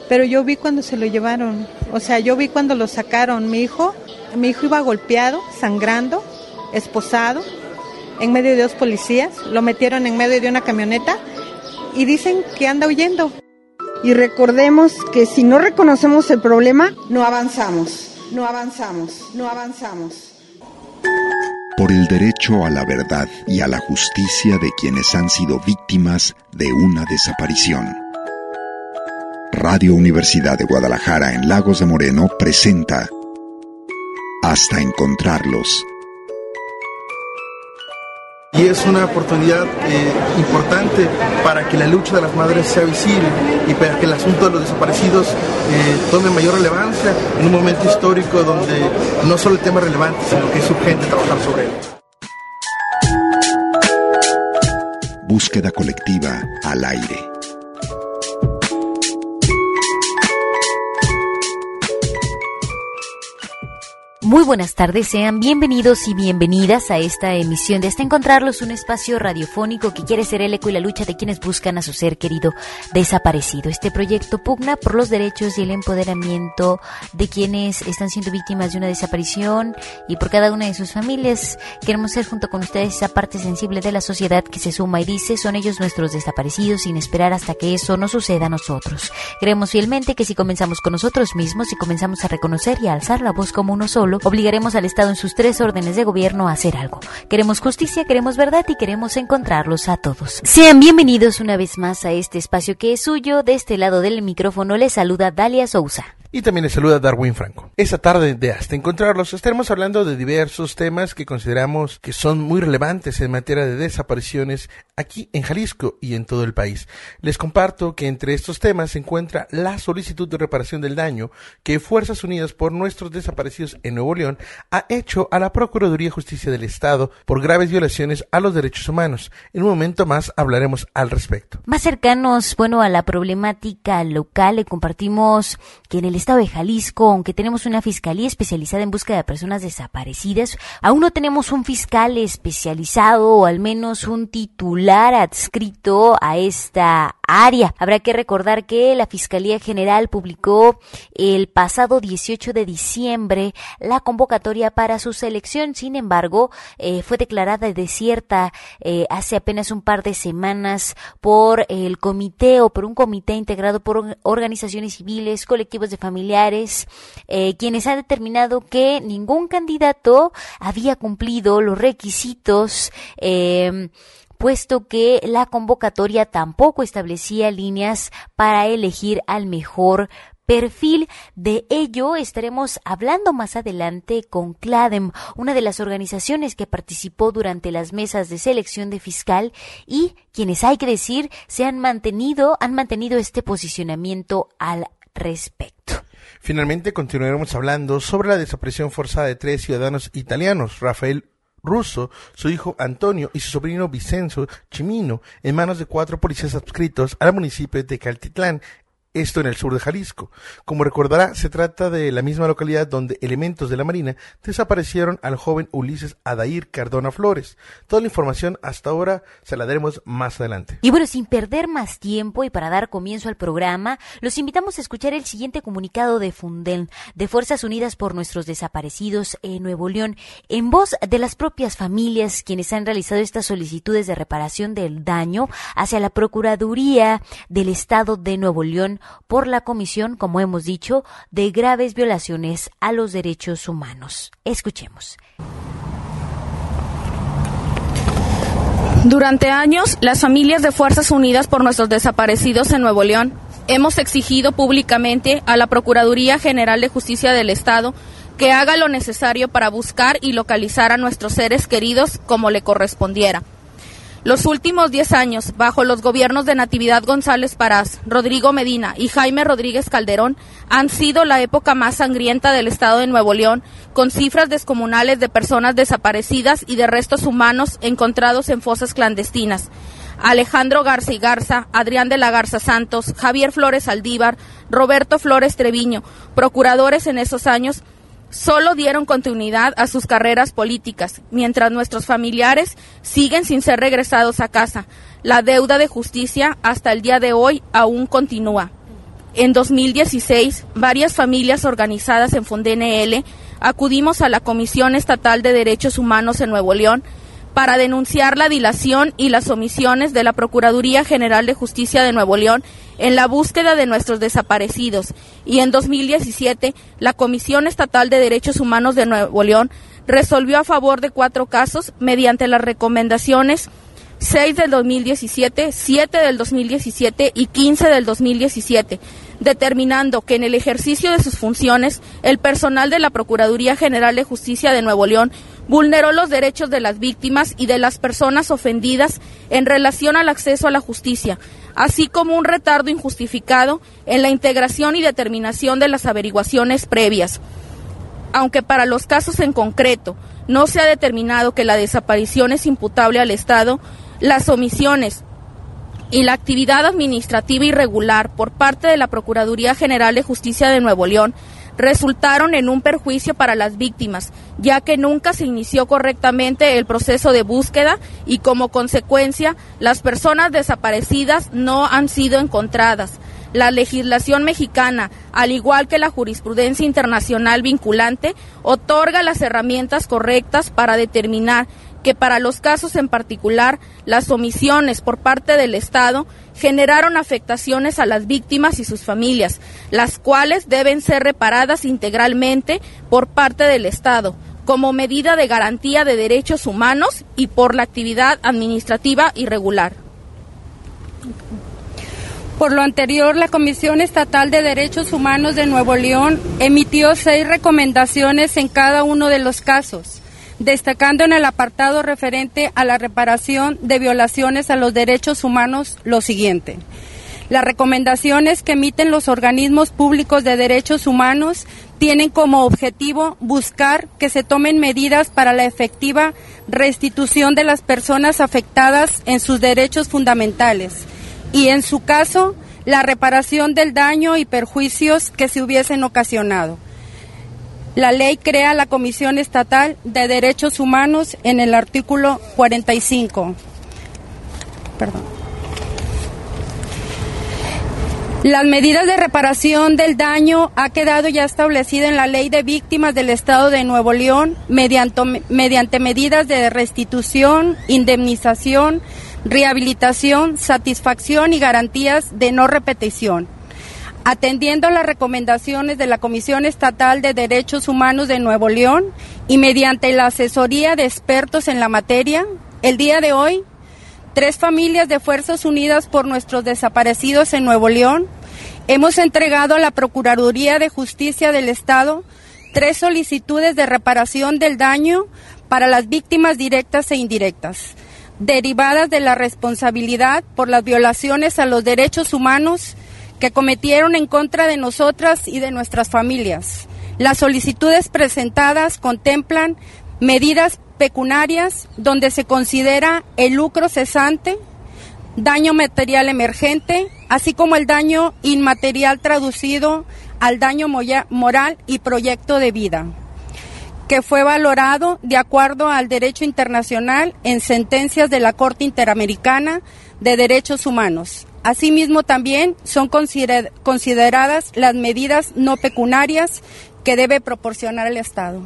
pero yo vi cuando se lo llevaron, o sea, yo vi cuando lo sacaron. Mi hijo iba golpeado, sangrando, esposado, en medio de 2 policías, lo metieron en medio de una camioneta y dicen que anda huyendo. Y recordemos que si no reconocemos el problema, no avanzamos. Por el derecho a la verdad y a la justicia de quienes han sido víctimas de una desaparición. Radio Universidad de Guadalajara en Lagos de Moreno presenta Hasta encontrarlos. Y es una oportunidad importante para que la lucha de las madres sea visible y para que el asunto de los desaparecidos tome mayor relevancia en un momento histórico donde no solo el tema es relevante, sino que es urgente trabajar sobre él. Búsqueda colectiva al aire. Muy buenas tardes, sean bienvenidos y bienvenidas a esta emisión de Hasta Encontrarlos, un espacio radiofónico que quiere ser el eco y la lucha de quienes buscan a su ser querido desaparecido. Este proyecto pugna por los derechos y el empoderamiento de quienes están siendo víctimas de una desaparición y por cada una de sus familias. Queremos ser junto con ustedes esa parte sensible de la sociedad que se suma y dice: son ellos nuestros desaparecidos, sin esperar hasta que eso nos suceda a nosotros. Creemos fielmente que si comenzamos con nosotros mismos y comenzamos a reconocer y a alzar la voz como uno solo, obligaremos al Estado en sus 3 órdenes de gobierno a hacer algo. Queremos justicia, queremos verdad y queremos encontrarlos a todos. Sean bienvenidos una vez más a este espacio que es suyo. De este lado del micrófono les saluda Dalia Sousa. Y también les saluda Darwin Franco. Esta tarde de Hasta Encontrarlos estaremos hablando de diversos temas que consideramos que son muy relevantes en materia de desapariciones aquí en Jalisco y en todo el país. Les comparto que entre estos temas se encuentra la solicitud de reparación del daño que Fuerzas Unidas por Nuestros Desaparecidos en Nuevo León ha hecho a la Procuraduría de Justicia del Estado por graves violaciones a los derechos humanos. En un momento más hablaremos al respecto. Más cercanos, a la problemática local, le compartimos que en el Estado de Jalisco, aunque tenemos una fiscalía especializada en búsqueda de personas desaparecidas, aún no tenemos un fiscal especializado o al menos un titular adscrito a esta área. Habrá que recordar que la Fiscalía General publicó el pasado 18 de diciembre la convocatoria para su selección. Sin embargo, fue declarada desierta hace apenas un par de semanas por el comité o por un comité integrado por organizaciones civiles, colectivos de familiares, quienes han determinado que ningún candidato había cumplido los requisitos, puesto que la convocatoria tampoco establecía líneas para elegir al mejor perfil. De ello estaremos hablando más adelante con CLADEM, una de las organizaciones que participó durante las mesas de selección de fiscal y quienes, hay que decir, han mantenido este posicionamiento al respecto. Finalmente continuaremos hablando sobre la desaparición forzada de 3 ciudadanos italianos, Rafael Russo, su hijo Antonio y su sobrino Vicenzo Chimino, en manos de 4 policías adscritos al municipio de Caltitlán, esto en el sur de Jalisco. Como recordará, se trata de la misma localidad donde elementos de la Marina desaparecieron al joven Ulises Adair Cardona Flores. Toda la información hasta ahora se la daremos más adelante. Y sin perder más tiempo y para dar comienzo al programa, los invitamos a escuchar el siguiente comunicado de FUNDEL, de Fuerzas Unidas por Nuestros Desaparecidos en Nuevo León, en voz de las propias familias quienes han realizado estas solicitudes de reparación del daño hacia la Procuraduría del Estado de Nuevo León por la comisión, como hemos dicho, de graves violaciones a los derechos humanos. Escuchemos. Durante años, las familias de Fuerzas Unidas por Nuestros Desaparecidos en Nuevo León hemos exigido públicamente a la Procuraduría General de Justicia del Estado que haga lo necesario para buscar y localizar a nuestros seres queridos como le correspondiera. Los últimos 10 años, bajo los gobiernos de Natividad González Parás, Rodrigo Medina y Jaime Rodríguez Calderón, han sido la época más sangrienta del estado de Nuevo León, con cifras descomunales de personas desaparecidas y de restos humanos encontrados en fosas clandestinas. Alejandro Garza y Garza, Adrián de la Garza Santos, Javier Flores Aldívar, Roberto Flores Treviño, procuradores en esos años, solo dieron continuidad a sus carreras políticas, mientras nuestros familiares siguen sin ser regresados a casa. La deuda de justicia hasta el día de hoy aún continúa. en 2016, varias familias organizadas en FONDENL acudimos a la Comisión Estatal de Derechos Humanos en Nuevo León para denunciar la dilación y las omisiones de la Procuraduría General de Justicia de Nuevo León en la búsqueda de nuestros desaparecidos. Y en 2017, la Comisión Estatal de Derechos Humanos de Nuevo León resolvió a favor de 4 casos mediante las recomendaciones 6 del 2017, 7 del 2017 y 15 del 2017, determinando que en el ejercicio de sus funciones, el personal de la Procuraduría General de Justicia de Nuevo León vulneró los derechos de las víctimas y de las personas ofendidas en relación al acceso a la justicia, así como un retardo injustificado en la integración y determinación de las averiguaciones previas. Aunque para los casos en concreto no se ha determinado que la desaparición es imputable al Estado, las omisiones y la actividad administrativa irregular por parte de la Procuraduría General de Justicia de Nuevo León resultaron en un perjuicio para las víctimas, ya que nunca se inició correctamente el proceso de búsqueda y como consecuencia las personas desaparecidas no han sido encontradas. La legislación mexicana, al igual que la jurisprudencia internacional vinculante, otorga las herramientas correctas para determinar que para los casos en particular, las omisiones por parte del Estado generaron afectaciones a las víctimas y sus familias, las cuales deben ser reparadas integralmente por parte del Estado, como medida de garantía de derechos humanos y por la actividad administrativa irregular. Por lo anterior, la Comisión Estatal de Derechos Humanos de Nuevo León emitió 6 recomendaciones en cada uno de los casos, destacando en el apartado referente a la reparación de violaciones a los derechos humanos lo siguiente. Las recomendaciones que emiten los organismos públicos de derechos humanos tienen como objetivo buscar que se tomen medidas para la efectiva restitución de las personas afectadas en sus derechos fundamentales y, en su caso, la reparación del daño y perjuicios que se hubiesen ocasionado. La ley crea la Comisión Estatal de Derechos Humanos en el artículo 45. Las medidas de reparación del daño ha quedado ya establecida en la Ley de Víctimas del Estado de Nuevo León mediante medidas de restitución, indemnización, rehabilitación, satisfacción y garantías de no repetición. Atendiendo las recomendaciones de la Comisión Estatal de Derechos Humanos de Nuevo León y mediante la asesoría de expertos en la materia, el día de hoy, 3 familias de Fuerzas Unidas por Nuestros Desaparecidos en Nuevo León hemos entregado a la Procuraduría de Justicia del Estado 3 solicitudes de reparación del daño para las víctimas directas e indirectas, derivadas de la responsabilidad por las violaciones a los derechos humanos que cometieron en contra de nosotras y de nuestras familias. Las solicitudes presentadas contemplan medidas pecuniarias donde se considera el lucro cesante, daño material emergente, así como el daño inmaterial traducido al daño moral y proyecto de vida, que fue valorado de acuerdo al derecho internacional en sentencias de la Corte Interamericana de Derechos Humanos. Asimismo, también son consideradas las medidas no pecuniarias que debe proporcionar el Estado.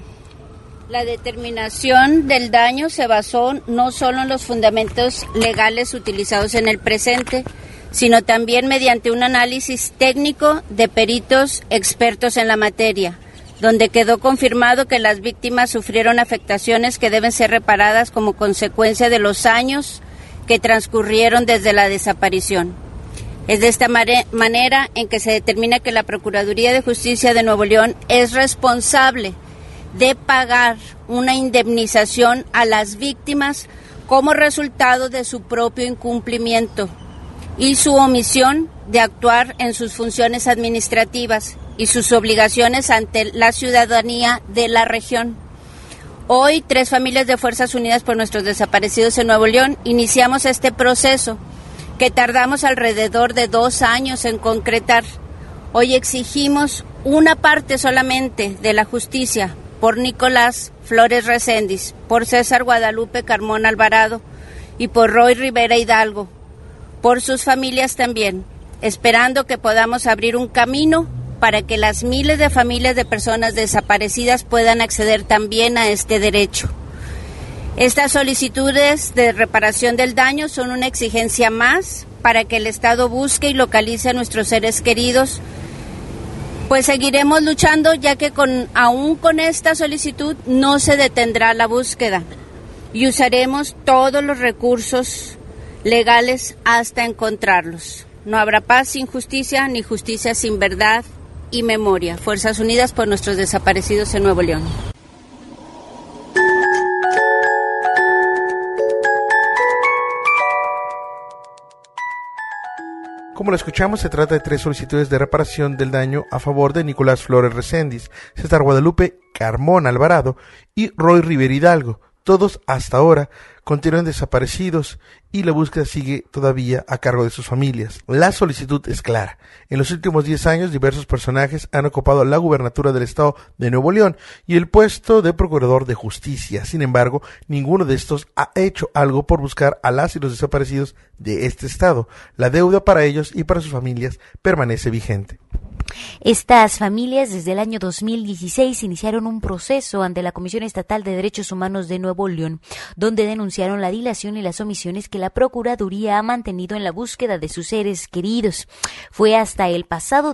La determinación del daño se basó no solo en los fundamentos legales utilizados en el presente, sino también mediante un análisis técnico de peritos expertos en la materia, donde quedó confirmado que las víctimas sufrieron afectaciones que deben ser reparadas como consecuencia de los años que transcurrieron desde la desaparición. Es de esta manera en que se determina que la Procuraduría de Justicia de Nuevo León es responsable de pagar una indemnización a las víctimas como resultado de su propio incumplimiento y su omisión de actuar en sus funciones administrativas y sus obligaciones ante la ciudadanía de la región. Hoy, 3 familias de Fuerzas Unidas por Nuestros Desaparecidos en Nuevo León iniciamos este proceso que tardamos alrededor de 2 años en concretar. Hoy exigimos una parte solamente de la justicia por Nicolás Flores Recendis, por César Guadalupe Carmona Alvarado y por Roy Rivera Hidalgo, por sus familias también. esperando que podamos abrir un camino para que las miles de familias de personas desaparecidas puedan acceder también a este derecho. Estas solicitudes de reparación del daño son una exigencia más para que el Estado busque y localice a nuestros seres queridos, pues seguiremos luchando, ya que aún con esta solicitud no se detendrá la búsqueda y usaremos todos los recursos legales hasta encontrarlos. No habrá paz sin justicia, ni justicia sin verdad y memoria. Fuerzas Unidas por nuestros desaparecidos en Nuevo León. Como lo escuchamos, se trata de 3 solicitudes de reparación del daño a favor de Nicolás Flores Recendis, César Guadalupe Carmón Alvarado y Roy Rivera Hidalgo. Todos hasta ahora continúan desaparecidos y la búsqueda sigue todavía a cargo de sus familias. La solicitud es clara. En los últimos 10 años, diversos personajes han ocupado la gubernatura del estado de Nuevo León y el puesto de procurador de justicia. Sin embargo, ninguno de estos ha hecho algo por buscar a las y los desaparecidos de este estado. La deuda para ellos y para sus familias permanece vigente. Estas familias desde el año 2016 iniciaron un proceso ante la Comisión Estatal de Derechos Humanos de Nuevo León, donde denunciaron la dilación y las omisiones que la Procuraduría ha mantenido en la búsqueda de sus seres queridos. Fue hasta el pasado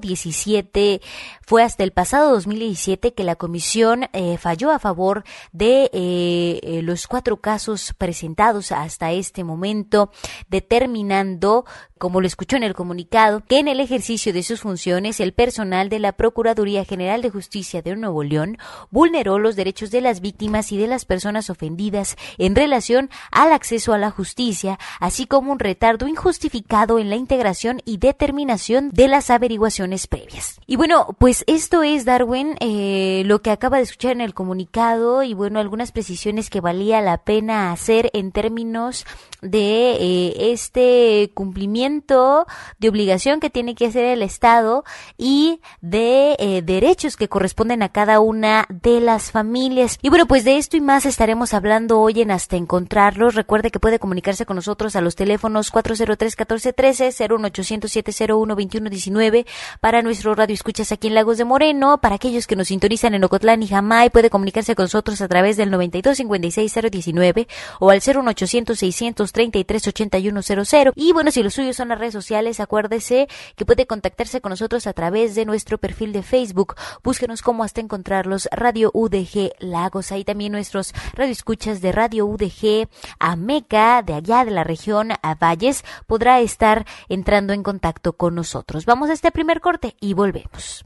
2017 que la Comisión falló a favor de los 4 casos presentados hasta este momento, determinando, como lo escuchó en el comunicado, que en el ejercicio de sus funciones el personal de la Procuraduría General de Justicia de Nuevo León vulneró los derechos de las víctimas y de las personas ofendidas en relación al acceso a la justicia, así como un retardo injustificado en la integración y determinación de las averiguaciones previas. Y bueno, pues esto es, Darwin, lo que acaba de escuchar en el comunicado y bueno, algunas precisiones que valía la pena hacer en términos de este cumplimiento de obligación que tiene que hacer el Estado y de derechos que corresponden a cada una de las familias. Y bueno, pues de esto y más estaremos hablando hoy en Hasta Encontrarlos. Recuerde que puede comunicarse con nosotros a los teléfonos 403-1413, 01800-701-2119 para nuestro radio escuchas aquí en Lagos de Moreno. Para aquellos que nos sintonizan en Ocotlán y Jamay, puede comunicarse con nosotros a través del 9256-019 o al 01800-633-8100. Y bueno, si los suyos son las redes sociales, acuérdese que puede contactarse con nosotros a través de nuestro perfil de Facebook. Búsquenos como Hasta Encontrarlos, Radio UDG Lagos. Ahí también nuestros radioescuchas de Radio UDG Ameca, de allá de la región a Valles, podrá estar entrando en contacto con nosotros. Vamos a este primer corte y volvemos.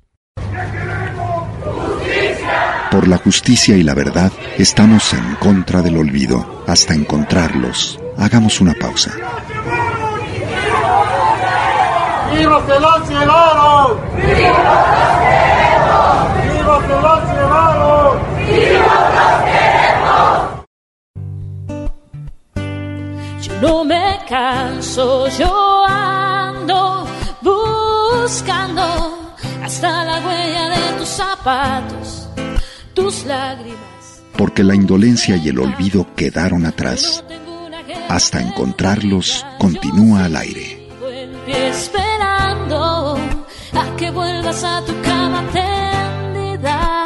Por la justicia y la verdad, estamos en contra del olvido. Hasta Encontrarlos. Hagamos una pausa. ¡Viva que los llevaron! ¡Viva los queremos! ¡Viva que los llevaron! ¡Viva los queremos! Yo no me canso, yo ando buscando hasta la huella de tus zapatos, tus lágrimas. Porque la indolencia y el olvido quedaron atrás. Hasta Encontrarlos continúa al aire. Esperando a que vuelvas a tu cama tendida.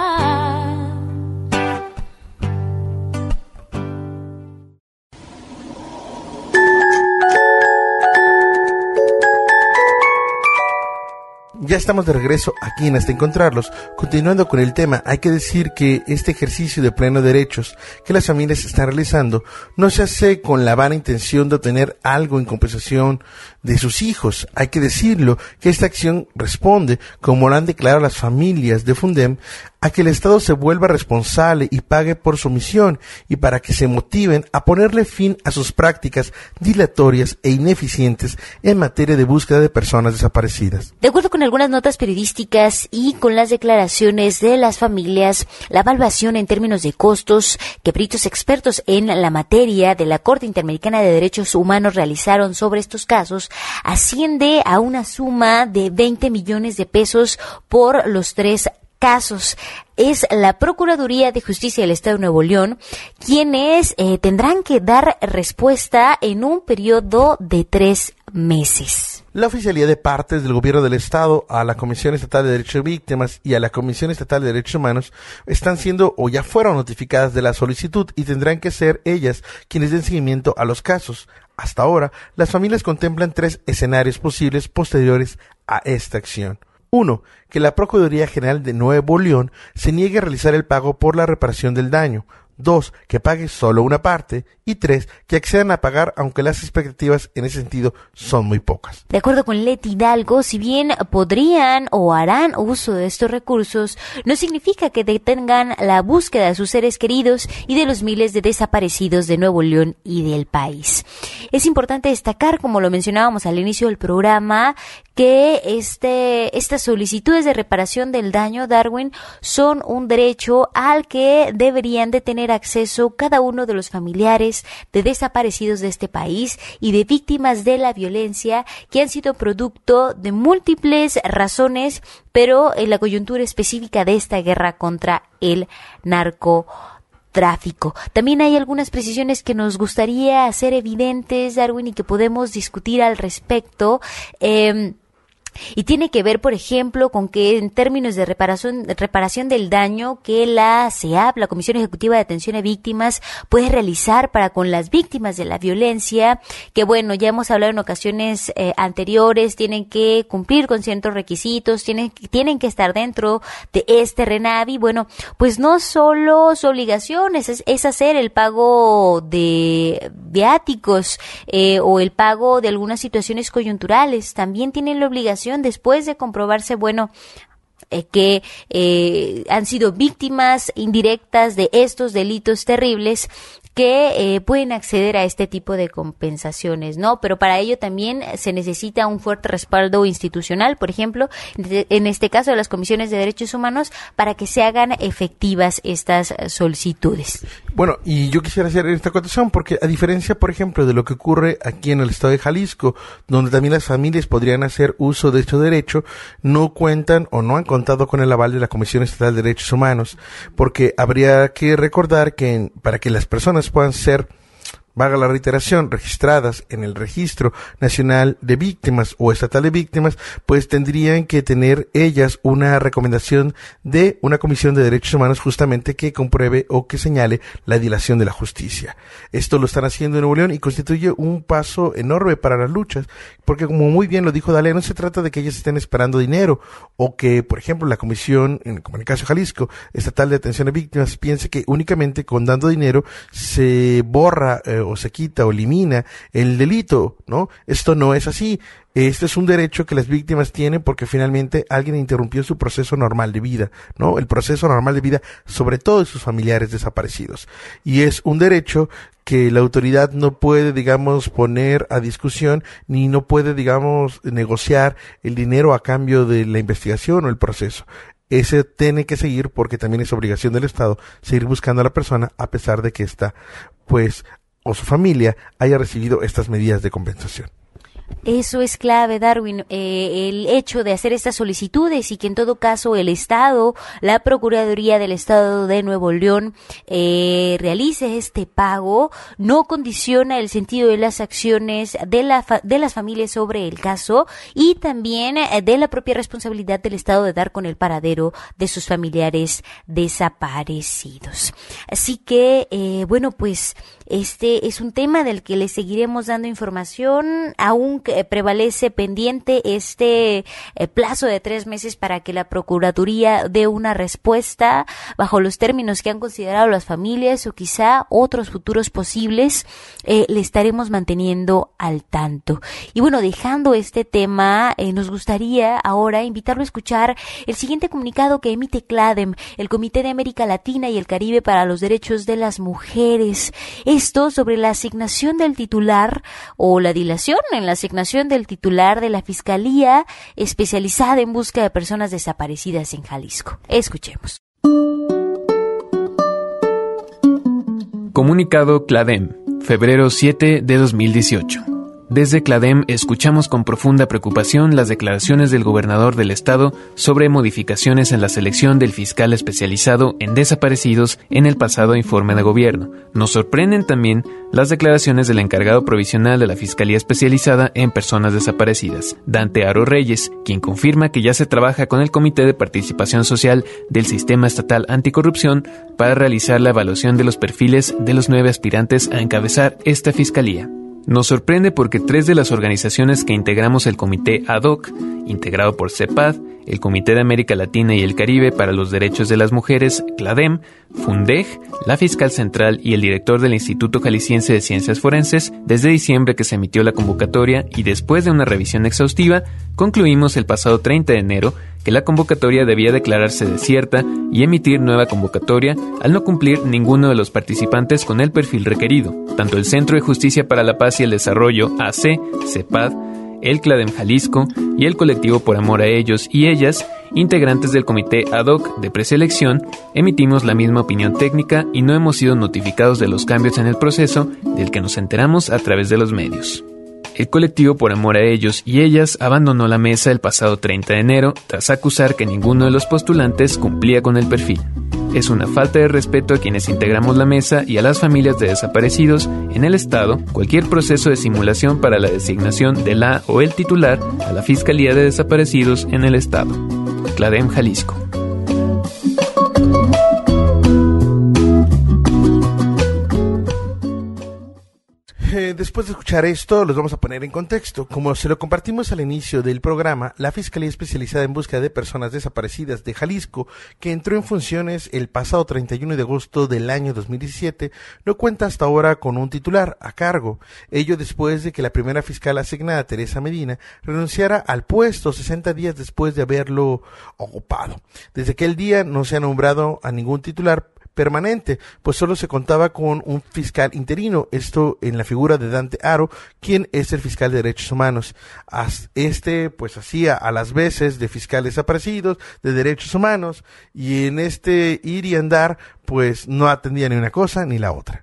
Ya estamos de regreso aquí en Hasta Encontrarlos. Continuando con el tema, hay que decir que este ejercicio de pleno derechos que las familias están realizando no se hace con la vana intención de obtener algo en compensación de sus hijos. Hay que decirlo, que esta acción responde, como lo han declarado las familias de Fundem, a que el Estado se vuelva responsable y pague por su omisión, y para que se motiven a ponerle fin a sus prácticas dilatorias e ineficientes en materia de búsqueda de personas desaparecidas. De acuerdo con algunas notas periodísticas y con las declaraciones de las familias, la evaluación en términos de costos que peritos expertos en la materia de la Corte Interamericana de Derechos Humanos realizaron sobre estos casos asciende a una suma de 20 millones de pesos por los 3 casos. Es la Procuraduría de Justicia del Estado de Nuevo León quienes tendrán que dar respuesta en un periodo de 3 meses. La oficialía de partes del gobierno del Estado a la Comisión Estatal de Derechos de Víctimas y a la Comisión Estatal de Derechos Humanos están siendo o ya fueron notificadas de la solicitud y tendrán que ser ellas quienes den seguimiento a los casos. Hasta ahora, las familias contemplan 3 escenarios posibles posteriores a esta acción. 1. Que la Procuraduría General de Nuevo León se niegue a realizar el pago por la reparación del daño. 2. Que pague solo una parte. Y 3. Que accedan a pagar aunque las expectativas en ese sentido son muy pocas. De acuerdo con Leti Hidalgo, si bien podrían o harán uso de estos recursos, no significa que detengan la búsqueda de sus seres queridos y de los miles de desaparecidos de Nuevo León y del país. Es importante destacar, como lo mencionábamos al inicio del programa, que estas solicitudes de reparación del daño, Darwin, son un derecho al que deberían de tener acceso cada uno de los familiares de desaparecidos de este país y de víctimas de la violencia que han sido producto de múltiples razones, pero en la coyuntura específica de esta guerra contra el narcotráfico. También hay algunas precisiones que nos gustaría hacer evidentes, Darwin, y que podemos discutir al respecto. Y tiene que ver, por ejemplo, con que en términos de reparación del daño que la CEAV, la Comisión Ejecutiva de Atención a Víctimas, puede realizar para con las víctimas de la violencia, que bueno, ya hemos hablado en ocasiones anteriores, tienen que cumplir con ciertos requisitos, tienen que estar dentro de este RENAVI. Bueno, pues no solo su obligación es hacer el pago de viáticos o el pago de algunas situaciones coyunturales, también tienen la obligación después de comprobarse, que han sido víctimas indirectas de estos delitos terribles, que pueden acceder a este tipo de compensaciones, ¿no? Pero para ello también se necesita un fuerte respaldo institucional, por ejemplo, en este caso de las comisiones de derechos humanos, para que se hagan efectivas estas solicitudes. Bueno, y yo quisiera hacer esta acotación porque a diferencia, por ejemplo, de lo que ocurre aquí en el estado de Jalisco, donde también las familias podrían hacer uso de este derecho, no cuentan o no han contado con el aval de la Comisión Estatal de Derechos Humanos, porque habría que recordar que para que las personas puedan ser, valga la reiteración, registradas en el Registro Nacional de Víctimas o Estatal de Víctimas, pues tendrían que tener ellas una recomendación de una Comisión de Derechos Humanos justamente que compruebe o que señale la dilación de la justicia. Esto lo están haciendo en Nuevo León y constituye un paso enorme para las luchas, porque como muy bien lo dijo Dalia, no se trata de que ellas estén esperando dinero o que, por ejemplo, la Comisión, como en el caso de Jalisco, Estatal de Atención a Víctimas, piense que únicamente con dando dinero se borra o se quita o elimina el delito, ¿no? Esto no es así. Este es un derecho que las víctimas tienen porque finalmente alguien interrumpió su proceso normal de vida, ¿no? El proceso normal de vida, sobre todo de sus familiares desaparecidos. Y es un derecho que la autoridad no puede, digamos, poner a discusión, ni no puede, digamos, negociar el dinero a cambio de la investigación o el proceso. Ese tiene que seguir porque también es obligación del Estado seguir buscando a la persona a pesar de que está, pues, o su familia haya recibido estas medidas de compensación. Eso es clave, Darwin, el hecho de hacer estas solicitudes y que en todo caso el Estado, la Procuraduría del Estado de Nuevo León realice este pago, no condiciona el sentido de las acciones de las familias sobre el caso y también de la propia responsabilidad del Estado de dar con el paradero de sus familiares desaparecidos. Así que, pues este es un tema del que les seguiremos dando información, aún que prevalece pendiente este plazo de 3 meses para que la Procuraduría dé una respuesta bajo los términos que han considerado las familias o quizá otros futuros posibles. Le estaremos manteniendo al tanto. Y bueno, dejando este tema, nos gustaría ahora invitarlo a escuchar el siguiente comunicado que emite CLADEM, el Comité de América Latina y el Caribe para los Derechos de las Mujeres. Esto sobre la asignación del titular o la dilación en la asignación del titular de la Fiscalía especializada en búsqueda de personas desaparecidas en Jalisco. Escuchemos. Comunicado CLADEM, febrero 7 de 2018. Desde CLADEM escuchamos con profunda preocupación las declaraciones del gobernador del estado sobre modificaciones en la selección del fiscal especializado en desaparecidos en el pasado informe de gobierno. Nos sorprenden también las declaraciones del encargado provisional de la Fiscalía Especializada en Personas Desaparecidas, Dante Aro Reyes, quien confirma que ya se trabaja con el Comité de Participación Social del Sistema Estatal Anticorrupción para realizar la evaluación de los perfiles de los 9 aspirantes a encabezar esta fiscalía. Nos sorprende porque 3 de las organizaciones que integramos el comité ad hoc, integrado por CEPAD, el Comité de América Latina y el Caribe para los Derechos de las Mujeres, CLADEM, FUNDEG, la Fiscal Central y el director del Instituto Jalisciense de Ciencias Forenses, desde diciembre que se emitió la convocatoria y después de una revisión exhaustiva, concluimos el pasado 30 de enero que la convocatoria debía declararse desierta y emitir nueva convocatoria al no cumplir ninguno de los participantes con el perfil requerido. Tanto el Centro de Justicia para la Paz y el Desarrollo, AC, CEPAD, el CLADEM Jalisco y el colectivo Por Amor a Ellos y Ellas, integrantes del comité ad hoc de preselección, emitimos la misma opinión técnica y no hemos sido notificados de los cambios en el proceso del que nos enteramos a través de los medios. El colectivo Por Amor a Ellos y Ellas abandonó la mesa el pasado 30 de enero tras acusar que ninguno de los postulantes cumplía con el perfil. Es una falta de respeto a quienes integramos la mesa y a las familias de desaparecidos en el Estado cualquier proceso de simulación para la designación de la o el titular a la Fiscalía de Desaparecidos en el Estado. CLADEM Jalisco. Después de escuchar esto, los vamos a poner en contexto. Como se lo compartimos al inicio del programa, la Fiscalía Especializada en Búsqueda de Personas Desaparecidas de Jalisco, que entró en funciones el pasado 31 de agosto del año 2017, no cuenta hasta ahora con un titular a cargo. Ello después de que la primera fiscal asignada, Teresa Medina, renunciara al puesto 60 días después de haberlo ocupado. Desde aquel día no se ha nombrado a ningún titular permanente, pues solo se contaba con un fiscal interino, esto en la figura de Dante Aro, quien es el fiscal de derechos humanos. Pues hacía a las veces de fiscal desaparecidos, de derechos humanos, y en este ir y andar, pues no atendía ni una cosa ni la otra.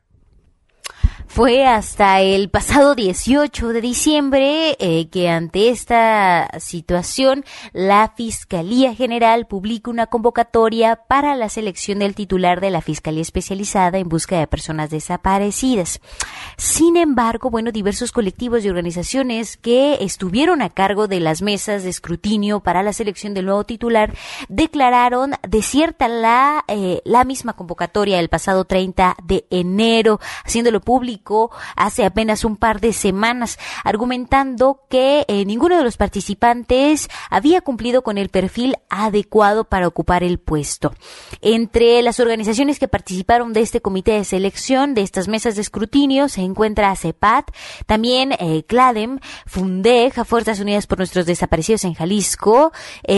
Fue hasta el pasado 18 de diciembre que ante esta situación la Fiscalía General publica una convocatoria para la selección del titular de la Fiscalía Especializada en Búsqueda de Personas Desaparecidas. Sin embargo, diversos colectivos y organizaciones que estuvieron a cargo de las mesas de escrutinio para la selección del nuevo titular declararon desierta la misma convocatoria el pasado 30 de enero, haciéndolo público hace apenas un par de semanas, argumentando que ninguno de los participantes había cumplido con el perfil adecuado para ocupar el puesto. Entre las organizaciones que participaron de este comité de selección, de estas mesas de escrutinio, se encuentra CEPAD, también CLADEM, FUNDEG, Fuerzas Unidas por Nuestros Desaparecidos en Jalisco,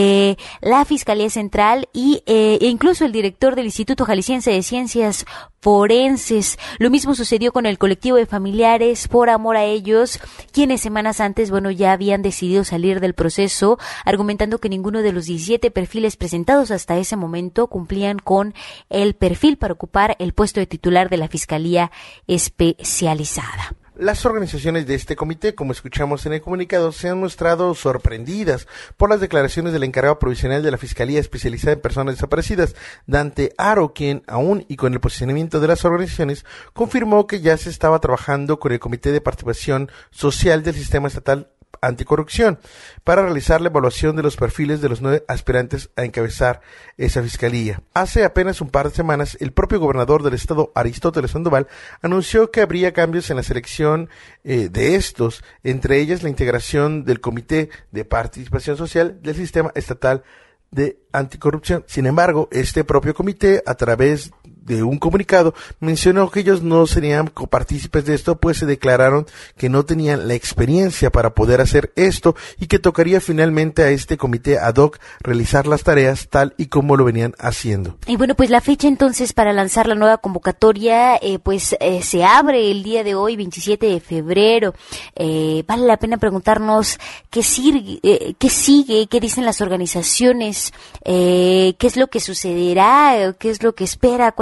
la Fiscalía Central e incluso el director del Instituto Jalisciense de Ciencias Forenses. Lo mismo sucedió con el colectivo de familiares Por Amor a Ellos, quienes semanas antes, ya habían decidido salir del proceso, argumentando que ninguno de los 17 perfiles presentados hasta ese momento cumplían con el perfil para ocupar el puesto de titular de la Fiscalía Especializada. Las organizaciones de este comité, como escuchamos en el comunicado, se han mostrado sorprendidas por las declaraciones del encargado provisional de la Fiscalía Especializada en Personas Desaparecidas, Dante Aro, quien, aún y con el posicionamiento de las organizaciones, confirmó que ya se estaba trabajando con el Comité de Participación Social del Sistema Estatal Anticorrupción para realizar la evaluación de los perfiles de los 9 aspirantes a encabezar esa fiscalía. Hace apenas un par de semanas, el propio gobernador del estado, Aristóteles Sandoval, anunció que habría cambios en la selección de estos, entre ellas la integración del Comité de Participación Social del Sistema Estatal de Anticorrupción. Sin embargo, este propio comité, a través de un comunicado, mencionó que ellos no serían copartícipes de esto, pues se declararon que no tenían la experiencia para poder hacer esto y que tocaría finalmente a este comité ad hoc realizar las tareas tal y como lo venían haciendo. Y pues la fecha entonces para lanzar la nueva convocatoria se abre el día de hoy, 27 de febrero. Vale la pena preguntarnos qué sigue, qué dicen las organizaciones, qué es lo que sucederá, qué es lo que espera, cuál es la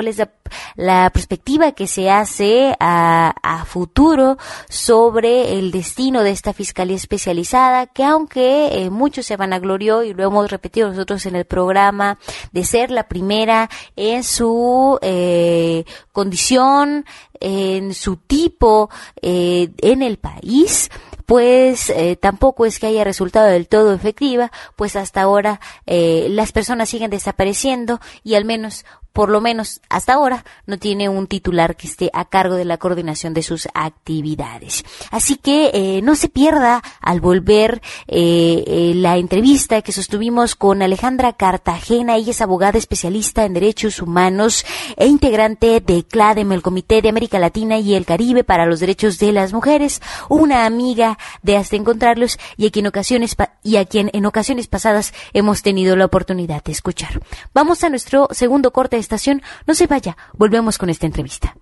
la perspectiva que se hace a futuro sobre el destino de esta Fiscalía Especializada, que aunque muchos se vanaglorió, y lo hemos repetido nosotros en el programa, de ser la primera en su condición, en su tipo en el país, pues tampoco es que haya resultado del todo efectiva, pues hasta ahora las personas siguen desapareciendo y por lo menos hasta ahora no tiene un titular que esté a cargo de la coordinación de sus actividades. Así que no se pierda al volver la entrevista que sostuvimos con Alejandra Cartagena. Ella es abogada especialista en derechos humanos e integrante de CLADEM, el Comité de América Latina y el Caribe para los Derechos de las Mujeres, una amiga de Hasta Encontrarlos y a quien en ocasiones pasadas hemos tenido la oportunidad de escuchar. Vamos a nuestro segundo corte de estación. No se vaya, volvemos con esta entrevista.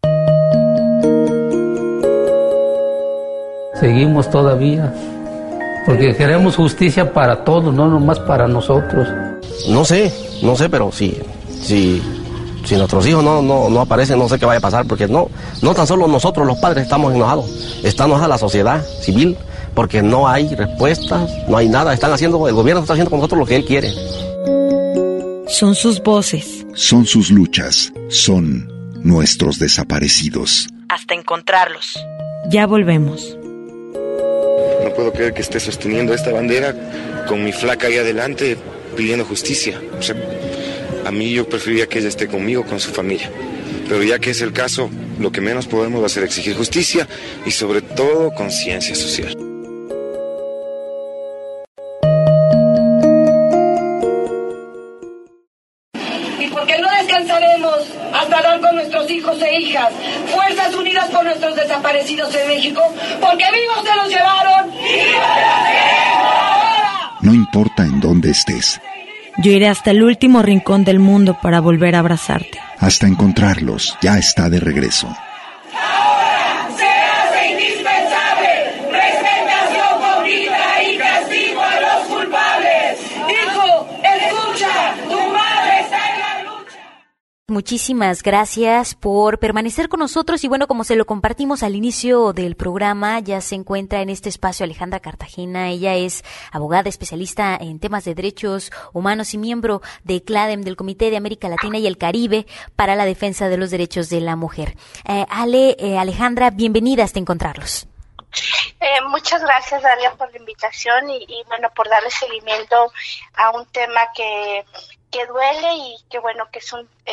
Seguimos todavía, porque queremos justicia para todos, no nomás para nosotros. No sé, pero si nuestros hijos no aparecen, no sé qué vaya a pasar, porque no tan solo nosotros los padres estamos enojados, está enojada la sociedad civil, porque no hay respuestas, no hay nada, el gobierno está haciendo con nosotros lo que él quiere. Son sus voces. Son sus luchas. Son nuestros desaparecidos. Hasta encontrarlos. Ya volvemos. No puedo creer que esté sosteniendo esta bandera con mi flaca ahí adelante pidiendo justicia. O sea, a mí yo preferiría que ella esté conmigo, con su familia. Pero ya que es el caso, lo que menos podemos hacer es exigir justicia y sobre todo conciencia social. Hasta dar con nuestros hijos e hijas, Fuerzas Unidas por nuestros desaparecidos en México, porque vivos se los llevaron. No importa en dónde estés. Yo iré hasta el último rincón del mundo para volver a abrazarte. Hasta encontrarlos, ya está de regreso. Ahora se hace indispensable presentación pública y castigo a los culpables. Hijo, escucha, tu madre está en la lucha. Muchísimas gracias por permanecer con nosotros y bueno, como se lo compartimos al inicio del programa, ya se encuentra en este espacio Alejandra Cartagena. Ella es abogada especialista en temas de derechos humanos y miembro de CLADEM, del Comité de América Latina y el Caribe para la defensa de los derechos de la mujer. Alejandra, bienvenida hasta encontrarlos. Muchas gracias, Daria, por la invitación y bueno, por darle seguimiento a un tema que duele y que bueno, que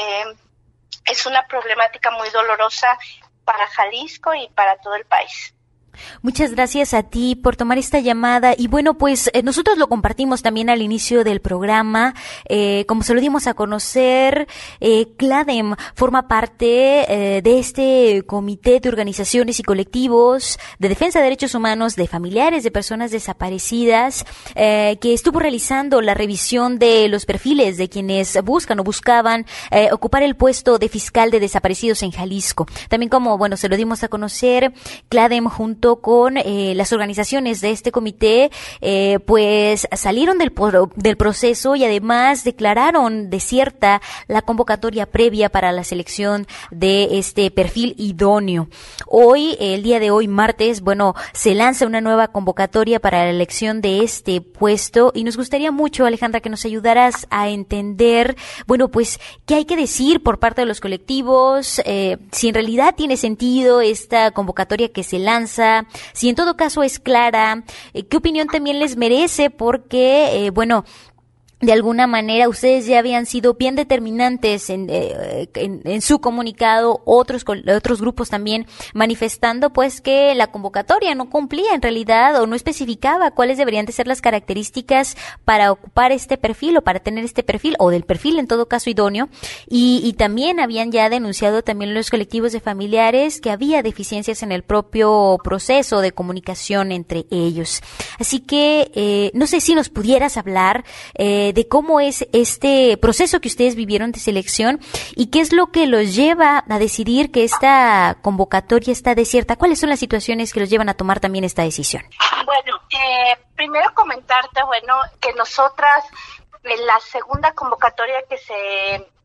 es una problemática muy dolorosa para Jalisco y para todo el país. Muchas gracias a ti por tomar esta llamada y bueno, pues nosotros lo compartimos también al inicio del programa, como se lo dimos a conocer, CLADEM forma parte de este comité de organizaciones y colectivos de defensa de derechos humanos de familiares de personas desaparecidas, que estuvo realizando la revisión de los perfiles de quienes buscan o buscaban ocupar el puesto de fiscal de desaparecidos en Jalisco. También como, bueno, se lo dimos a conocer, CLADEM junto con las organizaciones de este comité, pues salieron del proceso y además declararon desierta la convocatoria previa para la selección de este perfil idóneo. Hoy, el día de hoy, martes, bueno, se lanza una nueva convocatoria para la elección de este puesto y nos gustaría mucho, Alejandra, que nos ayudaras a entender, bueno, pues, qué hay que decir por parte de los colectivos, si en realidad tiene sentido esta convocatoria que se lanza, si en todo caso es clara, qué opinión también les merece, porque, bueno, de alguna manera ustedes ya habían sido bien determinantes en su comunicado, otros grupos también manifestando pues que la convocatoria no cumplía en realidad o no especificaba cuáles deberían de ser las características para ocupar este perfil o para tener este perfil o del perfil en todo caso idóneo y también habían ya denunciado también los colectivos de familiares que había deficiencias en el propio proceso de comunicación entre ellos. Así que no sé si nos pudieras hablar de cómo es este proceso que ustedes vivieron de selección y qué es lo que los lleva a decidir que esta convocatoria está desierta. ¿Cuáles son las situaciones que los llevan a tomar también esta decisión? Bueno, primero comentarte, bueno, que nosotras en la segunda convocatoria que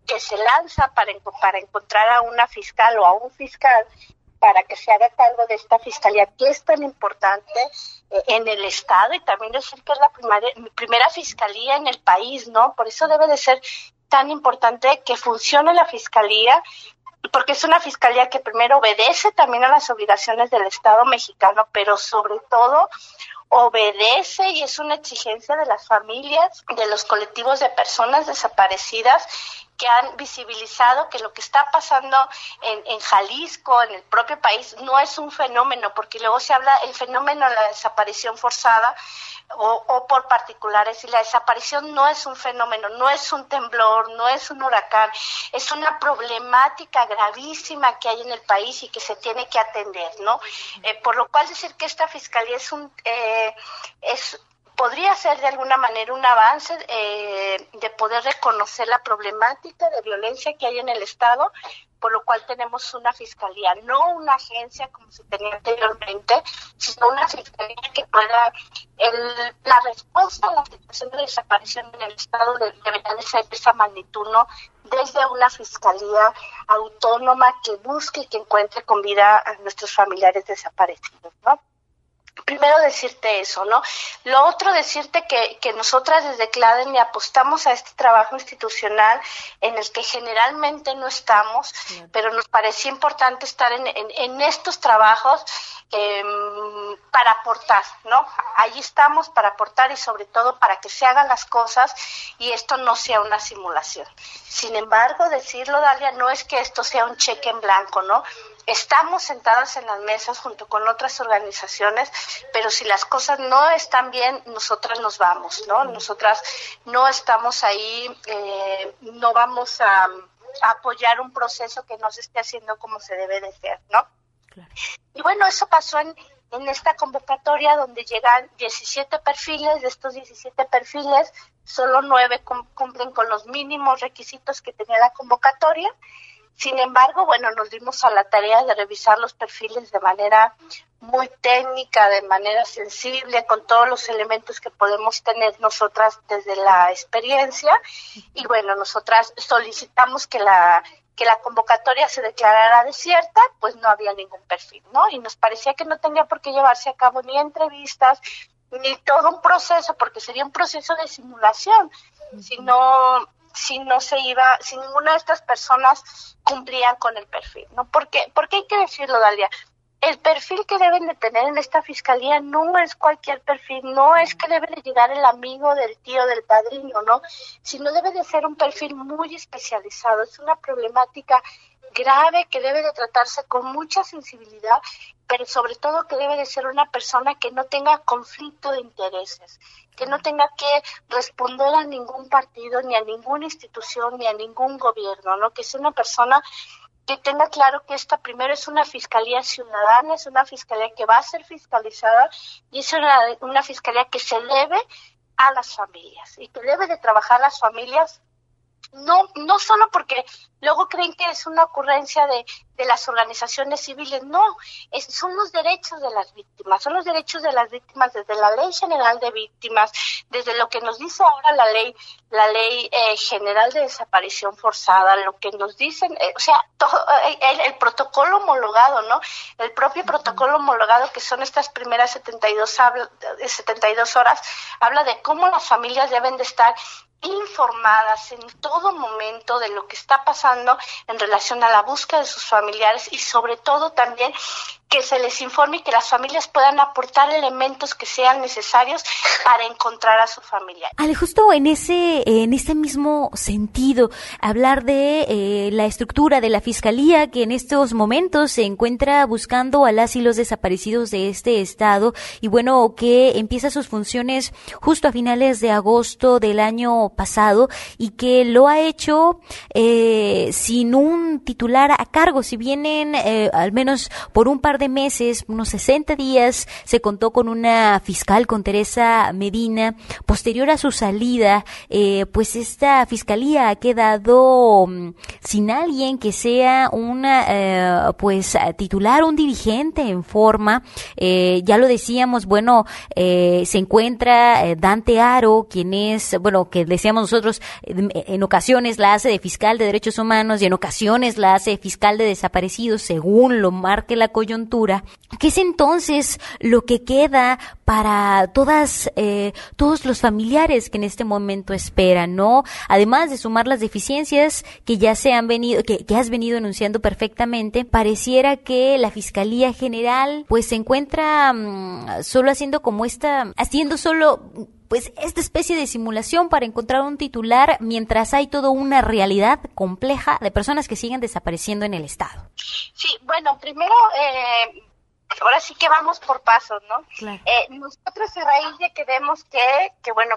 que se lanza para encontrar a una fiscal o a un fiscal para que se haga cargo de esta fiscalía que es tan importante en el Estado, y también decir que es la primera fiscalía en el país, ¿no? Por eso debe de ser tan importante que funcione la fiscalía, porque es una fiscalía que primero obedece también a las obligaciones del Estado mexicano, pero sobre todo obedece y es una exigencia de las familias, de los colectivos de personas desaparecidas, que han visibilizado que lo que está pasando en Jalisco, en el propio país, no es un fenómeno, porque luego se habla el fenómeno de la desaparición forzada o por particulares, y la desaparición no es un fenómeno, no es un temblor, no es un huracán, es una problemática gravísima que hay en el país y que se tiene que atender, ¿no? Por lo cual decir que esta fiscalía podría ser de alguna manera un avance de poder reconocer la problemática de violencia que hay en el Estado, por lo cual tenemos una fiscalía, no una agencia como se tenía anteriormente, sino una fiscalía que pueda, la respuesta a la situación de desaparición en el Estado debería de ser de esa magnitud, ¿no? Desde una fiscalía autónoma que busque y que encuentre con vida a nuestros familiares desaparecidos, ¿no? Primero decirte eso, ¿no? Lo otro, decirte que nosotras desde CLADEN le apostamos a este trabajo institucional en el que generalmente no estamos, pero nos parecía importante estar en estos trabajos para aportar, ¿no? Allí estamos para aportar y sobre todo para que se hagan las cosas y esto no sea una simulación. Sin embargo, decirlo, Dalia, no es que esto sea un cheque en blanco, ¿no? Estamos sentadas en las mesas junto con otras organizaciones, pero si las cosas no están bien, nosotras nos vamos, ¿no? Nosotras no estamos ahí, no vamos a apoyar un proceso que no se esté haciendo como se debe de ser, ¿no? Claro. Y bueno, eso pasó en esta convocatoria donde llegan 17 perfiles. De estos 17 perfiles, solo 9 cumplen con los mínimos requisitos que tenía la convocatoria. Sin embargo, bueno, nos dimos a la tarea de revisar los perfiles de manera muy técnica, de manera sensible, con todos los elementos que podemos tener nosotras desde la experiencia. Y bueno, nosotras solicitamos que la convocatoria se declarara desierta, pues no había ningún perfil, ¿no? Y nos parecía que no tenía por qué llevarse a cabo ni entrevistas, ni todo un proceso, porque sería un proceso de simulación, si ninguna de estas personas cumplían con el perfil, ¿no? Porque hay que decirlo, Dalia, el perfil que deben de tener en esta fiscalía no es cualquier perfil, no es que debe de llegar el amigo del tío, del padrino, ¿no? Sino debe de ser un perfil muy especializado. Es una problemática grave que debe de tratarse con mucha sensibilidad, pero sobre todo que debe de ser una persona que no tenga conflicto de intereses, que no tenga que responder a ningún partido, ni a ninguna institución, ni a ningún gobierno, ¿no? Que sea una persona que tenga claro que esta primero es una fiscalía ciudadana, es una fiscalía que va a ser fiscalizada y es una fiscalía que se debe a las familias y que debe de trabajar las familias no solo porque luego creen que es una ocurrencia de las organizaciones civiles, no, son los derechos de las víctimas, desde la Ley General de Víctimas, desde lo que nos dice ahora la ley general de desaparición forzada, lo que nos dicen, todo, el protocolo homologado, ¿no? El propio protocolo homologado, que son estas primeras 72 horas, habla de cómo las familias deben de estar informadas en todo momento de lo que está pasando en relación a la búsqueda de sus familiares y sobre todo también que se les informe y que las familias puedan aportar elementos que sean necesarios para encontrar a su familia. Ale, justo en este mismo sentido, hablar de la estructura de la Fiscalía que en estos momentos se encuentra buscando a las y los desaparecidos de este estado y bueno, que empieza sus funciones justo a finales de agosto del año pasado y que lo ha hecho sin un titular a cargo, si vienen al menos por un par de de meses, unos 60 días, se contó con una fiscal, con Teresa Medina. Posterior a su salida, pues esta fiscalía ha quedado sin alguien que sea una, pues titular, un dirigente en forma. Ya lo decíamos, bueno, se encuentra Dante Aro, quien es, bueno, que decíamos nosotros, en ocasiones la hace de fiscal de derechos humanos y en ocasiones la hace de fiscal de desaparecidos, según lo marque la coyuntura. ¿Qué es entonces lo que queda para todos los familiares que en este momento esperan, ¿no? Además de sumar las deficiencias que ya se han venido, que has venido enunciando perfectamente, pareciera que la Fiscalía General pues se encuentra solo haciendo solo pues esta especie de simulación para encontrar un titular, mientras hay toda una realidad compleja de personas que siguen desapareciendo en el Estado. Sí, bueno, primero, ahora sí que vamos por pasos, ¿no? Claro. Nosotros a raíz de que vemos que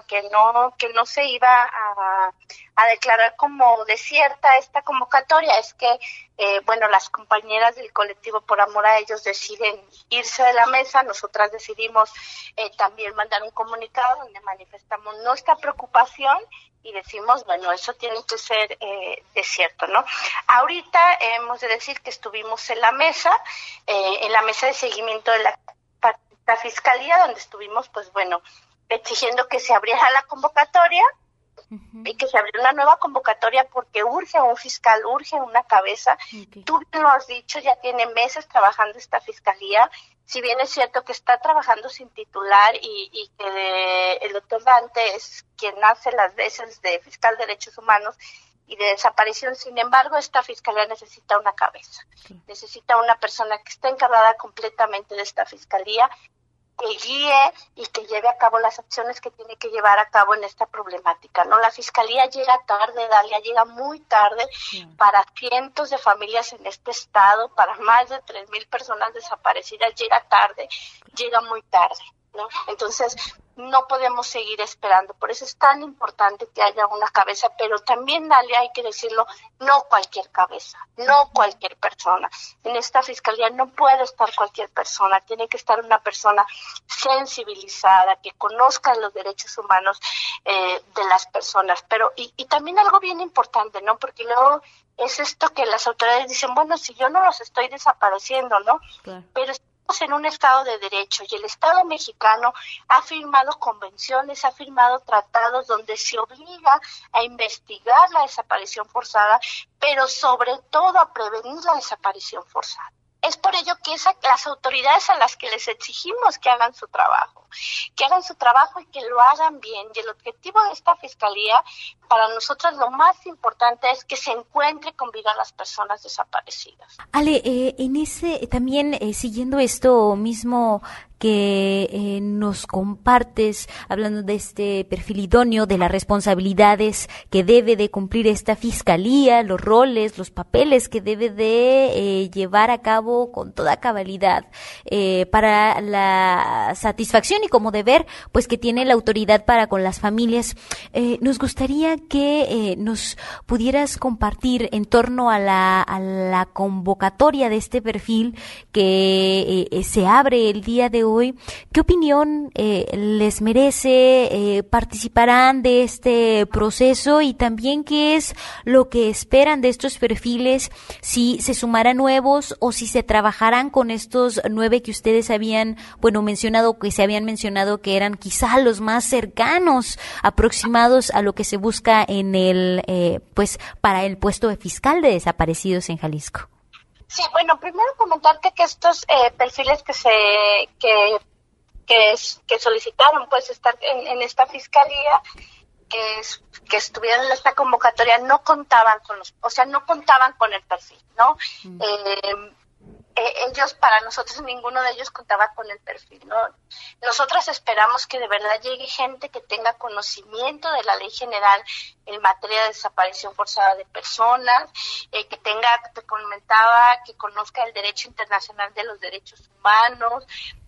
no se iba a declarar como desierta esta convocatoria, es que las compañeras del colectivo Por Amor a Ellos deciden irse de la mesa. Nosotras decidimos también mandar un comunicado donde manifestamos nuestra preocupación y decimos, bueno, eso tiene que ser desierto, ¿no? Ahorita hemos de decir que estuvimos en la mesa de seguimiento de la Fiscalía, donde estuvimos, pues bueno, exigiendo que se abriera la convocatoria y que se abriera una nueva convocatoria porque urge un fiscal, urge una cabeza. Okay. Tú bien lo has dicho, ya tiene meses trabajando esta Fiscalía. Si bien es cierto que está trabajando sin titular y que el doctor Dante es quien hace las veces de fiscal de derechos humanos y de desaparición, sin embargo, esta Fiscalía necesita una cabeza. Sí. Necesita una persona que esté encargada completamente de esta Fiscalía, que guíe y que lleve a cabo las acciones que tiene que llevar a cabo en esta problemática, ¿no? La Fiscalía llega tarde, Dalia, llega muy tarde para cientos de familias en este estado, para más de 3,000 personas desaparecidas, llega tarde, llega muy tarde, ¿no? Entonces, no podemos seguir esperando, por eso es tan importante que haya una cabeza, pero también, Dalia, hay que decirlo, no cualquier cabeza, no cualquier persona. En esta Fiscalía no puede estar cualquier persona, tiene que estar una persona sensibilizada, que conozca los derechos humanos de las personas, pero y también algo bien importante, ¿no? Porque luego es esto que las autoridades dicen, bueno, si yo no los estoy desapareciendo, ¿no? Claro. Pero en un Estado de Derecho y el Estado mexicano ha firmado convenciones, ha firmado tratados donde se obliga a investigar la desaparición forzada, pero sobre todo a prevenir la desaparición forzada. Es por ello que las autoridades a las que les exigimos que hagan su trabajo y que lo hagan bien. Y el objetivo de esta Fiscalía, para nosotros lo más importante es que se encuentre con vida a las personas desaparecidas. Ale, también siguiendo esto mismo que nos compartes, hablando de este perfil idóneo, de las responsabilidades que debe de cumplir esta Fiscalía, los roles, los papeles que debe de llevar a cabo con toda cabalidad, para la satisfacción y como deber, pues que tiene la autoridad para con las familias. Nos gustaría que nos pudieras compartir en torno a la convocatoria de este perfil que se abre el día de hoy. ¿Qué opinión les merece? ¿Participarán de este proceso? Y también, ¿qué es lo que esperan de estos perfiles? ¿Si se sumarán nuevos o si se trabajarán con estos 9 que ustedes habían, mencionado, que eran quizá los más cercanos, aproximados a lo que se busca en para el puesto de fiscal de desaparecidos en Jalisco? Sí, primero comentarte que estos perfiles que solicitaron pues estar en esta Fiscalía, que estuvieron en esta convocatoria, no contaban con el perfil, ¿no? Ellos, para nosotros, ninguno de ellos contaba con el perfil, ¿no? Nosotras esperamos que de verdad llegue gente que tenga conocimiento de la ley general en materia de desaparición forzada de personas, te comentaba, que conozca el derecho internacional de los derechos humanos,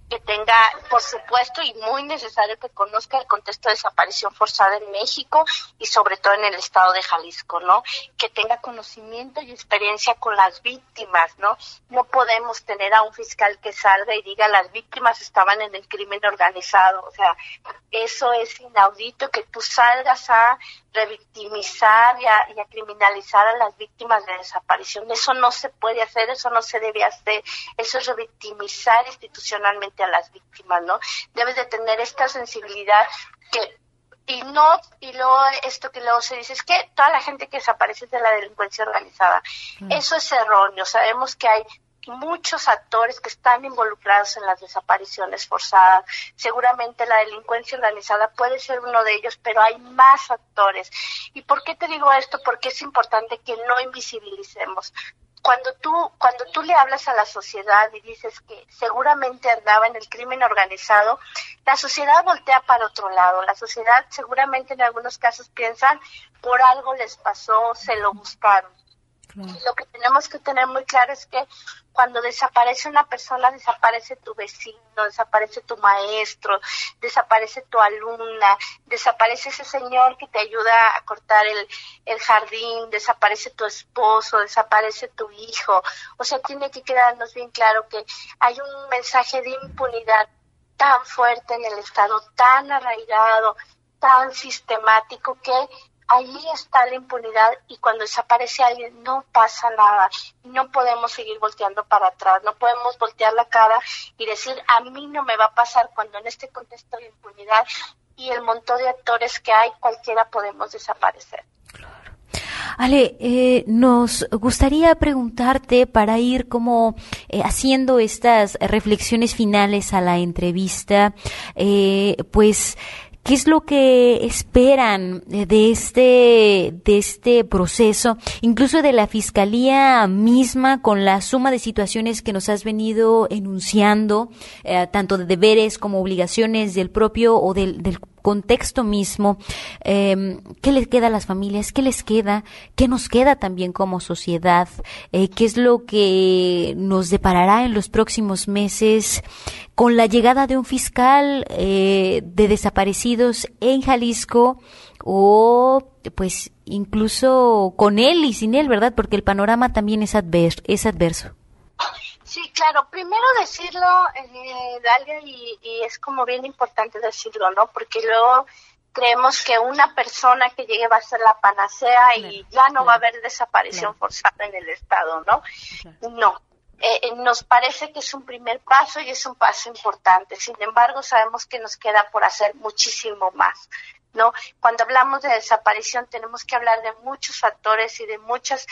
que tenga, por supuesto, y muy necesario que conozca el contexto de desaparición forzada en México y sobre todo en el estado de Jalisco, ¿no? Que tenga conocimiento y experiencia con las víctimas, ¿no? No podemos tener a un fiscal que salga y diga las víctimas estaban en el crimen organizado, o sea, eso es inaudito, que tú salgas a revictimizar y a criminalizar a las víctimas de desaparición. Eso no se puede hacer, eso no se debe hacer, eso es revictimizar institucionalmente a las víctimas, ¿no? Debes de tener esta sensibilidad y luego esto que luego se dice es que toda la gente que desaparece es de la delincuencia organizada. Eso es erróneo. Sabemos que hay muchos actores que están involucrados en las desapariciones forzadas. Seguramente la delincuencia organizada puede ser uno de ellos, pero hay más actores. ¿Y por qué te digo esto? Porque es importante que no invisibilicemos. Cuando tú le hablas a la sociedad y dices que seguramente andaba en el crimen organizado, la sociedad voltea para otro lado. La sociedad seguramente en algunos casos piensan, por algo les pasó, se lo buscaron. Lo que tenemos que tener muy claro es que cuando desaparece una persona, desaparece tu vecino, desaparece tu maestro, desaparece tu alumna, desaparece ese señor que te ayuda a cortar el jardín, desaparece tu esposo, desaparece tu hijo. O sea, tiene que quedarnos bien claro que hay un mensaje de impunidad tan fuerte en el Estado, tan arraigado, tan sistemático, que ahí está la impunidad, y cuando desaparece alguien no pasa nada. No podemos seguir volteando para atrás, no podemos voltear la cara y decir a mí no me va a pasar, cuando en este contexto de impunidad y el montón de actores que hay, cualquiera podemos desaparecer. Ale, nos gustaría preguntarte, para ir como haciendo estas reflexiones finales a la entrevista, pues, ¿qué es lo que esperan de este proceso, incluso de la Fiscalía misma, con la suma de situaciones que nos has venido enunciando, tanto de deberes como obligaciones del propio o del contexto mismo? ¿Qué les queda a las familias? ¿Qué les queda? ¿Qué nos queda también como sociedad? ¿Qué es lo que nos deparará en los próximos meses con la llegada de un fiscal de desaparecidos en Jalisco, o pues incluso con él y sin él, ¿verdad? Porque el panorama también es adverso. Sí, claro. Primero decirlo, Dalia, y es como bien importante decirlo, ¿no? Porque luego creemos que una persona que llegue va a ser la panacea y ya no va a haber desaparición forzada en el Estado, ¿no? No. Nos parece que es un primer paso y es un paso importante. Sin embargo, sabemos que nos queda por hacer muchísimo más, ¿no? Cuando hablamos de desaparición tenemos que hablar de muchos factores y de muchas,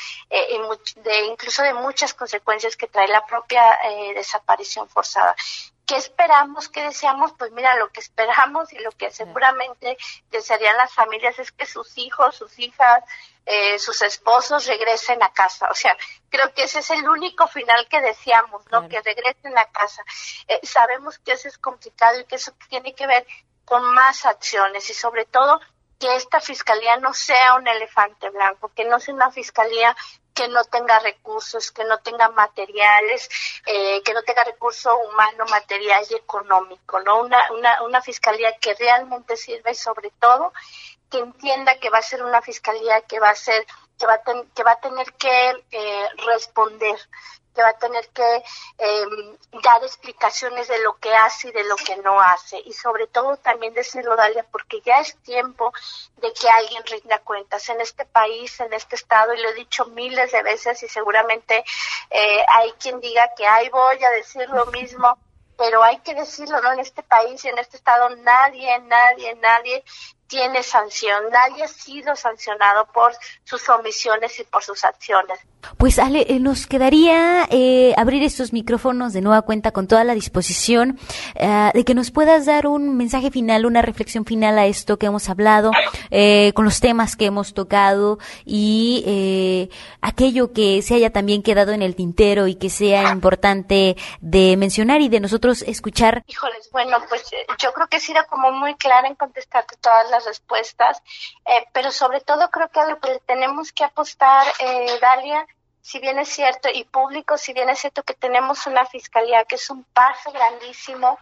incluso de muchas consecuencias que trae la propia desaparición forzada. ¿Qué esperamos? ¿Qué deseamos? Pues mira, lo que esperamos y lo que seguramente desearían las familias es que sus hijos, sus hijas, sus esposos regresen a casa. O sea, creo que ese es el único final que deseamos, ¿no? Claro. Que regresen a casa. Sabemos que eso es complicado y que eso tiene que ver con más acciones, y sobre todo que esta fiscalía no sea un elefante blanco, que no sea una fiscalía que no tenga recursos, que no tenga materiales, que no tenga recurso humano, material y económico, ¿no? Una fiscalía que realmente sirva, y sobre todo que entienda que va a ser una fiscalía que va a tener que responder, que va a tener que dar explicaciones de lo que hace y de lo que no hace, y sobre todo también decirlo, Dalia, porque ya es tiempo de que alguien rinda cuentas en este país, en este estado, y lo he dicho miles de veces, y seguramente hay quien diga que ahí voy a decir lo mismo, pero hay que decirlo, ¿no? En este país y en este estado nadie tiene sanción, nadie ha sido sancionado por sus omisiones y por sus acciones. Pues Ale, nos quedaría abrir estos micrófonos de nueva cuenta con toda la disposición de que nos puedas dar un mensaje final, una reflexión final a esto que hemos hablado, con los temas que hemos tocado, y aquello que se haya también quedado en el tintero y que sea importante de mencionar y de nosotros escuchar. Híjoles, bueno, pues yo creo que he sido como muy clara en contestarte todas las respuestas, pero sobre todo creo que a lo que tenemos que apostar, Dalia, si bien es cierto, y público, si bien es cierto que tenemos una fiscalía que es un paso grandísimo,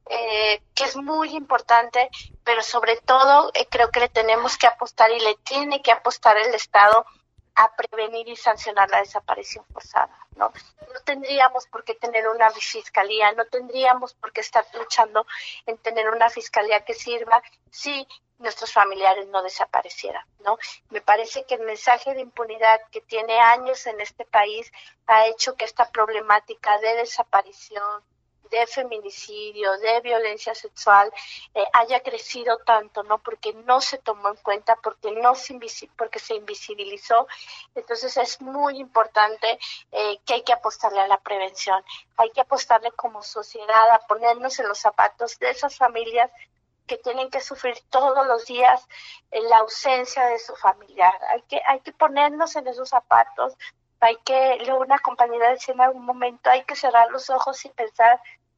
que es muy importante, pero sobre todo creo que le tenemos que apostar y le tiene que apostar el Estado a prevenir y sancionar la desaparición forzada, ¿no? No tendríamos por qué tener una fiscalía, no tendríamos por qué estar luchando en tener una fiscalía que sirva si nuestros familiares no desaparecieran, ¿no? Me parece que el mensaje de impunidad que tiene años en este país ha hecho que esta problemática de desaparición, de feminicidio, de violencia sexual, haya crecido tanto, ¿no? Porque no se tomó en cuenta, porque se invisibilizó. Entonces es muy importante que hay que apostarle a la prevención. Hay que apostarle como sociedad a ponernos en los zapatos de esas familias que tienen que sufrir todos los días la ausencia de su familiar. Hay que ponernos en esos zapatos. Una compañera decía en algún momento, hay que cerrar los ojos y pensar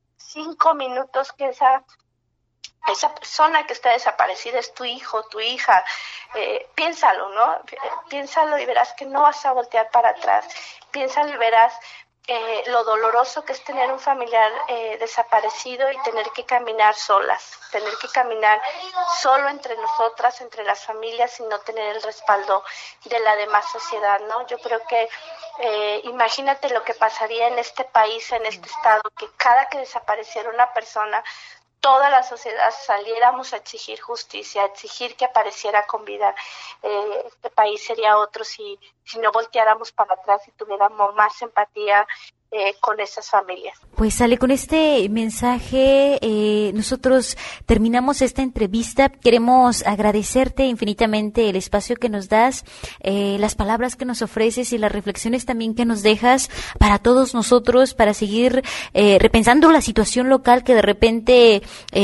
5 minutos que esa persona que está desaparecida es tu hijo, tu hija. Piénsalo, ¿no? Piénsalo y verás que no vas a voltear para atrás. Piénsalo y verás lo doloroso que es tener un familiar desaparecido y tener que caminar solas, tener que caminar solo entre nosotras, entre las familias, y no tener el respaldo de la demás sociedad, ¿no? Yo creo que imagínate lo que pasaría en este país, en este estado, que cada que desapareciera una persona, toda la sociedad saliéramos a exigir justicia, a exigir que apareciera con vida. Este país sería otro si no volteáramos para atrás y tuviéramos más empatía con esas familias. Pues Ale, con este mensaje nosotros terminamos esta entrevista. Queremos agradecerte infinitamente el espacio que nos das, las palabras que nos ofreces y las reflexiones también que nos dejas para todos nosotros, para seguir repensando la situación local que de repente,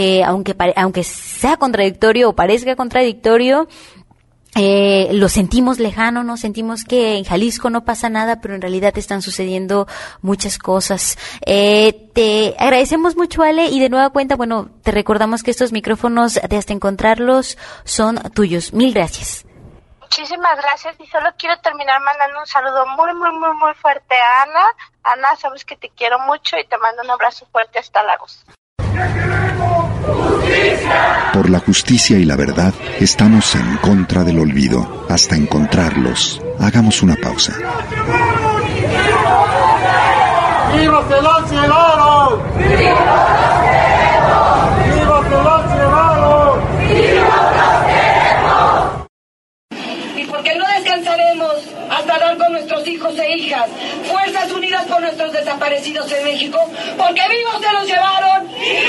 aunque sea contradictorio o parezca contradictorio, lo sentimos lejano, ¿no? Sentimos que en Jalisco no pasa nada, pero en realidad están sucediendo muchas cosas. Te agradecemos mucho, Ale, y de nueva cuenta, bueno, te recordamos que estos micrófonos de Hasta Encontrarlos son tuyos. Mil gracias. Muchísimas gracias, y solo quiero terminar mandando un saludo muy, muy, muy, muy fuerte a Ana. Ana, sabes que te quiero mucho y te mando un abrazo fuerte hasta Lagos. Por la justicia y la verdad, estamos en contra del olvido. Hasta encontrarlos. Hagamos una pausa. ¡Viva que los llevaron! ¡Viva que los llevaron! Y porque no descansaremos hasta dar con nuestros hijos e hijas. Fuerzas Unidas por nuestros desaparecidos en México, porque vivos se los llevaron.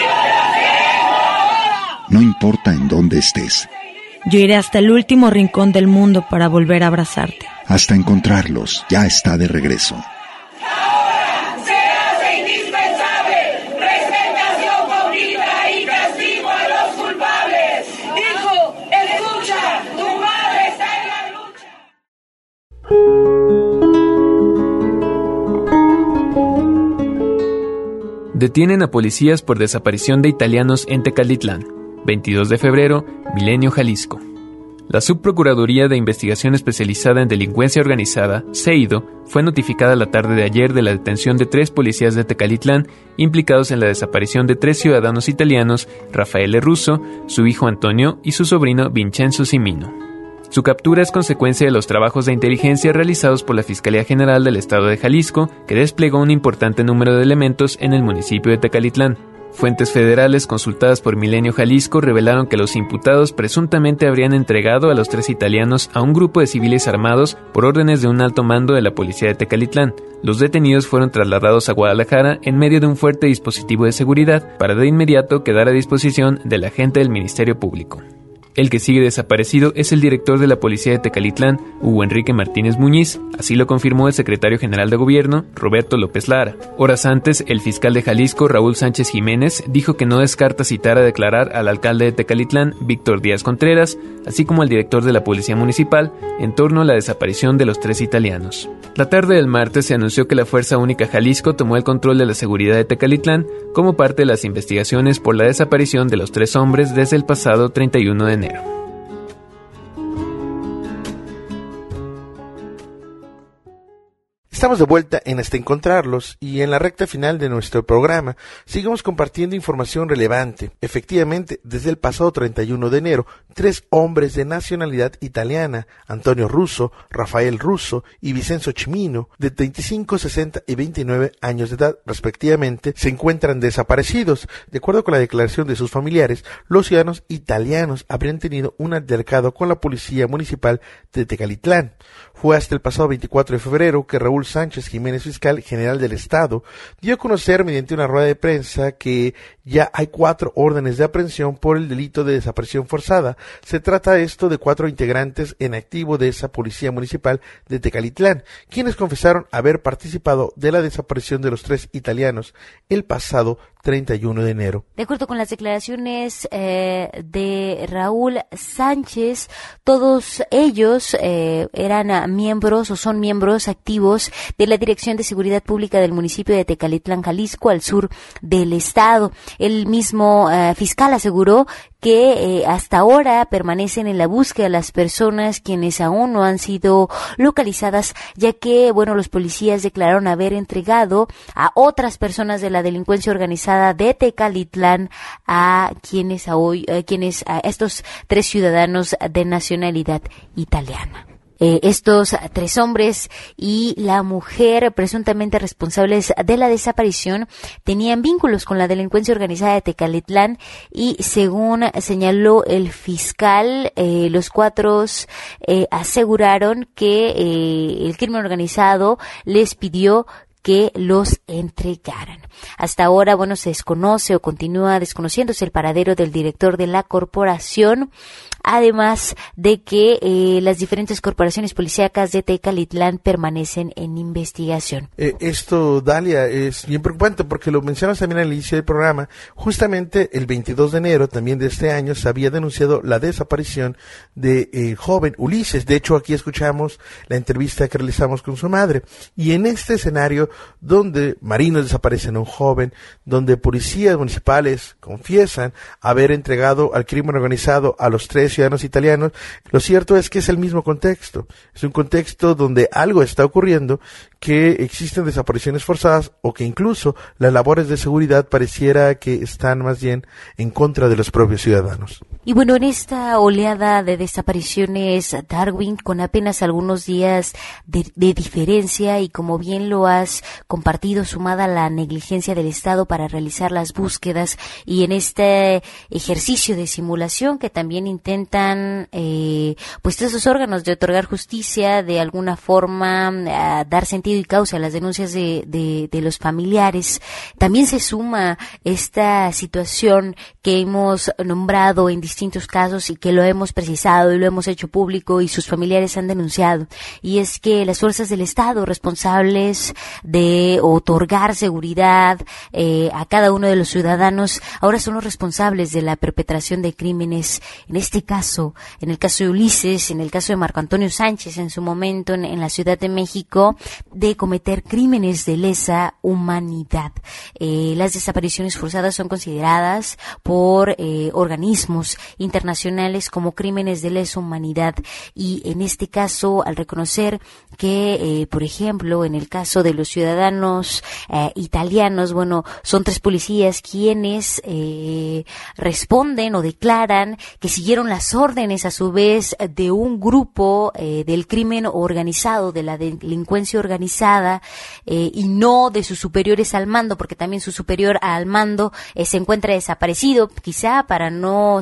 No importa en dónde estés. Yo iré hasta el último rincón del mundo para volver a abrazarte. Hasta encontrarlos. Ya está de regreso. Se hace indispensable presentación con vida y castigo a los culpables. Hijo, escucha, tu madre está en la lucha. Detienen a policías por desaparición de italianos en Tecalitlán. 22 de febrero, Milenio, Jalisco. La Subprocuraduría de Investigación Especializada en Delincuencia Organizada, SEIDO, fue notificada la tarde de ayer de la detención de 3 policías de Tecalitlán implicados en la desaparición de 3 ciudadanos italianos, Raffaele Russo, su hijo Antonio y su sobrino Vincenzo Cimino. Su captura es consecuencia de los trabajos de inteligencia realizados por la Fiscalía General del Estado de Jalisco, que desplegó un importante número de elementos en el municipio de Tecalitlán. Fuentes federales consultadas por Milenio Jalisco revelaron que los imputados presuntamente habrían entregado a los 3 italianos a un grupo de civiles armados por órdenes de un alto mando de la policía de Tecalitlán. Los detenidos fueron trasladados a Guadalajara en medio de un fuerte dispositivo de seguridad para de inmediato quedar a disposición del agente del Ministerio Público. El que sigue desaparecido es el director de la policía de Tecalitlán, Hugo Enrique Martínez Muñiz, así lo confirmó el secretario general de gobierno, Roberto López Lara. Horas antes, el fiscal de Jalisco, Raúl Sánchez Jiménez, dijo que no descarta citar a declarar al alcalde de Tecalitlán, Víctor Díaz Contreras, así como al director de la policía municipal, en torno a la desaparición de los 3 italianos. La tarde del martes se anunció que la Fuerza Única Jalisco tomó el control de la seguridad de Tecalitlán como parte de las investigaciones por la desaparición de los 3 hombres desde el pasado 31 de enero. Estamos de vuelta en Hasta Encontrarlos y en la recta final de nuestro programa seguimos compartiendo información relevante. Efectivamente, desde el pasado 31 de enero, 3 hombres de nacionalidad italiana, Antonio Russo, Rafael Russo y Vincenzo Cimino, de 25, 60 y 29 años de edad respectivamente, se encuentran desaparecidos. De acuerdo con la declaración de sus familiares, los ciudadanos italianos habrían tenido un altercado con la policía municipal de Tecalitlán. Fue hasta el pasado 24 de febrero que Raúl Sánchez Jiménez, fiscal general del Estado, dio a conocer mediante una rueda de prensa que ya hay 4 órdenes de aprehensión por el delito de desaparición forzada. Se trata esto de 4 integrantes en activo de esa policía municipal de Tecalitlán, quienes confesaron haber participado de la desaparición de los 3 italianos el pasado 31 de enero. De acuerdo con las declaraciones de Raúl Sánchez, todos ellos eran miembros o son miembros activos de la Dirección de Seguridad Pública del municipio de Tecalitlán, Jalisco, al sur del estado. El mismo fiscal aseguró que hasta ahora permanecen en la búsqueda las personas quienes aún no han sido localizadas, ya que, los policías declararon haber entregado a otras personas de la delincuencia organizada de Tecalitlán a estos 3 ciudadanos de nacionalidad italiana. Estos 3 hombres y la mujer presuntamente responsables de la desaparición tenían vínculos con la delincuencia organizada de Tecalitlán y, según señaló el fiscal, los 4 aseguraron que el crimen organizado les pidió que los entregaran. Hasta ahora, se desconoce o continúa desconociéndose el paradero del director de la corporación, además de que las diferentes corporaciones policíacas de Tecalitlán permanecen en investigación. Esto, Dalia, es bien preocupante porque lo mencionas también al inicio del programa. Justamente el 22 de enero también de este año se había denunciado la desaparición de joven Ulises. De hecho, aquí escuchamos la entrevista que realizamos con su madre. Y en este escenario, donde marinos desaparecen a un joven, donde policías municipales confiesan haber entregado al crimen organizado a los 3 ciudadanos italianos, lo cierto es que es el mismo contexto. Es un contexto donde algo está ocurriendo, que existen desapariciones forzadas o que incluso las labores de seguridad pareciera que están más bien en contra de los propios ciudadanos. Y en esta oleada de desapariciones, Darwin, con apenas algunos días de diferencia y como bien lo has compartido, sumada a la negligencia del Estado para realizar las búsquedas y en este ejercicio de simulación que también intentan esos órganos de otorgar justicia, de alguna forma dar sentido y causa a las denuncias de los familiares, también se suma esta situación que hemos nombrado en distintos casos y que lo hemos precisado y lo hemos hecho público y sus familiares han denunciado, y es que las fuerzas del Estado responsables de otorgar seguridad a cada uno de los ciudadanos ahora son los responsables de la perpetración de crímenes. En este caso, en el caso de Ulises, en el caso de Marco Antonio Sánchez en su momento en la Ciudad de México, de cometer crímenes de lesa humanidad. Las desapariciones forzadas son consideradas por organismos internacionales como crímenes de lesa humanidad, y en este caso, al reconocer que, por ejemplo, en el caso de los ciudadanos italianos, son 3 policías quienes responden o declaran que siguieron las órdenes a su vez de un grupo del crimen organizado, de la delincuencia organizada, y no de sus superiores al mando, porque también su superior al mando se encuentra desaparecido, quizá para no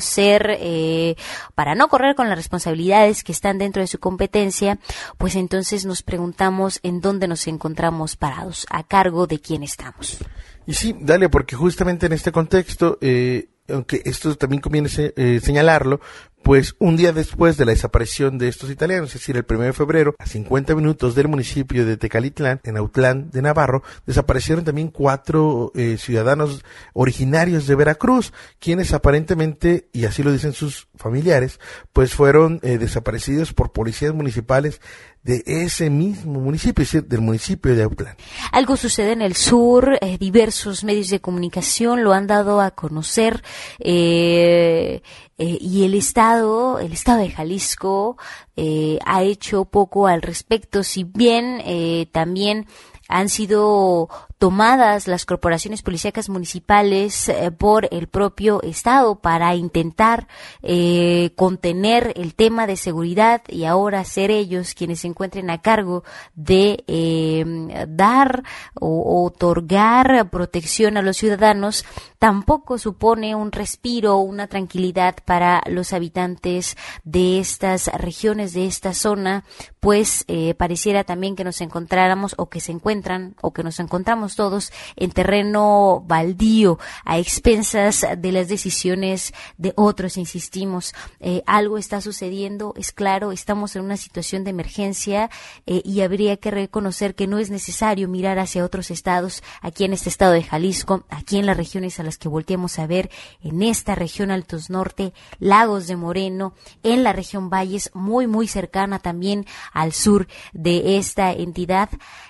correr con las responsabilidades que están dentro de su competencia. Pues entonces nos preguntamos en dónde nos encontramos parados, a cargo de quién estamos. Y sí, Dalia, porque justamente en este contexto, aunque esto también conviene señalarlo, pues un día después de la desaparición de estos italianos, es decir, el 1 de febrero, a 50 minutos del municipio de Tecalitlán, en Autlán de Navarro, desaparecieron también 4 ciudadanos originarios de Veracruz, quienes aparentemente, y así lo dicen sus familiares, pues fueron desaparecidos por policías municipales de ese mismo municipio, es decir, del municipio de Autlán. Algo sucede en el sur, diversos medios de comunicación lo han dado a conocer, y el Estado Estado de Jalisco ha hecho poco al respecto, si bien también han sido tomadas las corporaciones policíacas municipales por el propio Estado para intentar contener el tema de seguridad y ahora ser ellos quienes se encuentren a cargo de dar o otorgar protección a los ciudadanos, tampoco supone un respiro, una tranquilidad para los habitantes de estas regiones, de esta zona, pues pareciera también que nos encontráramos o que se encuentran o que nos encontramos todos en terreno baldío, a expensas de las decisiones de otros. Insistimos, algo está sucediendo, es claro, estamos en una situación de emergencia y habría que reconocer que no es necesario mirar hacia otros estados, aquí en este estado de Jalisco, aquí en las regiones a las que volteemos a ver, en esta región Altos Norte, Lagos de Moreno, en la región Valles, muy cercana también al sur de esta entidad.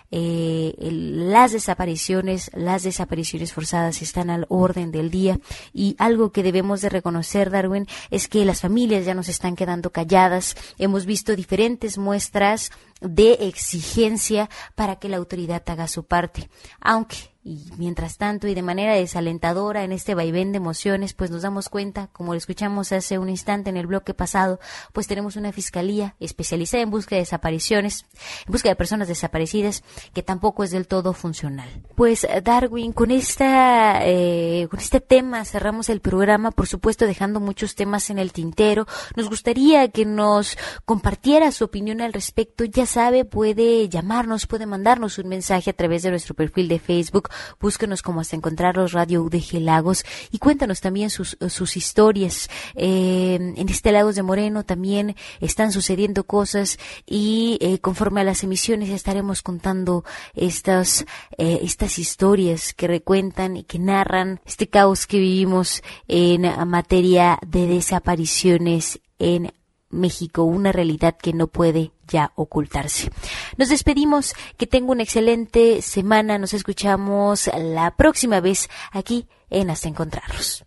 Las desapariciones forzadas están al orden del día, y algo que debemos de reconocer, Darwin, es que las familias ya nos están quedando calladas. Hemos visto diferentes muestras de exigencia para que la autoridad haga su parte, aunque y mientras tanto y de manera desalentadora en este vaivén de emociones, pues nos damos cuenta, como lo escuchamos hace un instante en el bloque pasado, pues tenemos una fiscalía especializada en búsqueda de desapariciones, en búsqueda de personas desaparecidas, que tampoco es del todo funcional. Pues Darwin, con este tema cerramos el programa, por supuesto dejando muchos temas en el tintero. Nos gustaría que nos compartiera su opinión al respecto. Ya sabe, puede llamarnos, puede mandarnos un mensaje a través de nuestro perfil de Facebook. Búsquenos como Hasta Encontrarlos Radio UDG Lagos y cuéntanos también sus historias. En este Lagos de Moreno también están sucediendo cosas y conforme a las emisiones estaremos contando estas historias que recuentan y que narran este caos que vivimos en materia de desapariciones en México, una realidad que no puede ya ocultarse. Nos despedimos, que tenga una excelente semana, nos escuchamos la próxima vez aquí en Hasta Encontrarlos.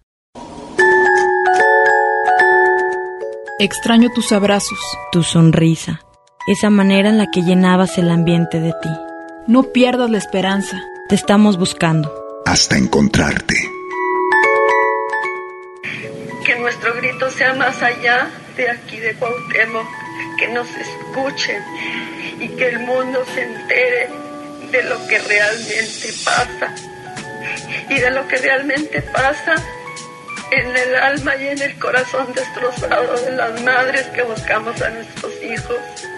Extraño tus abrazos, tu sonrisa, esa manera en la que llenabas el ambiente de ti. No pierdas la esperanza. Te estamos buscando. Hasta encontrarte. Que nuestro grito sea más allá de aquí de Cuauhtémoc, que nos escuchen y que el mundo se entere de lo que realmente pasa y de lo que realmente pasa en el alma y en el corazón destrozado de las madres que buscamos a nuestros hijos.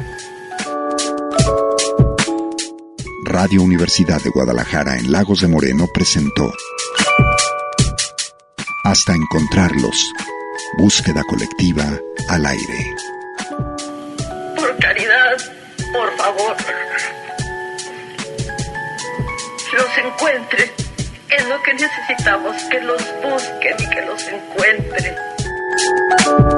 Radio Universidad de Guadalajara en Lagos de Moreno presentó Hasta Encontrarlos. Búsqueda colectiva al aire. Por caridad, por favor, los encuentren. Es lo que necesitamos, que los busquen y que los encuentren.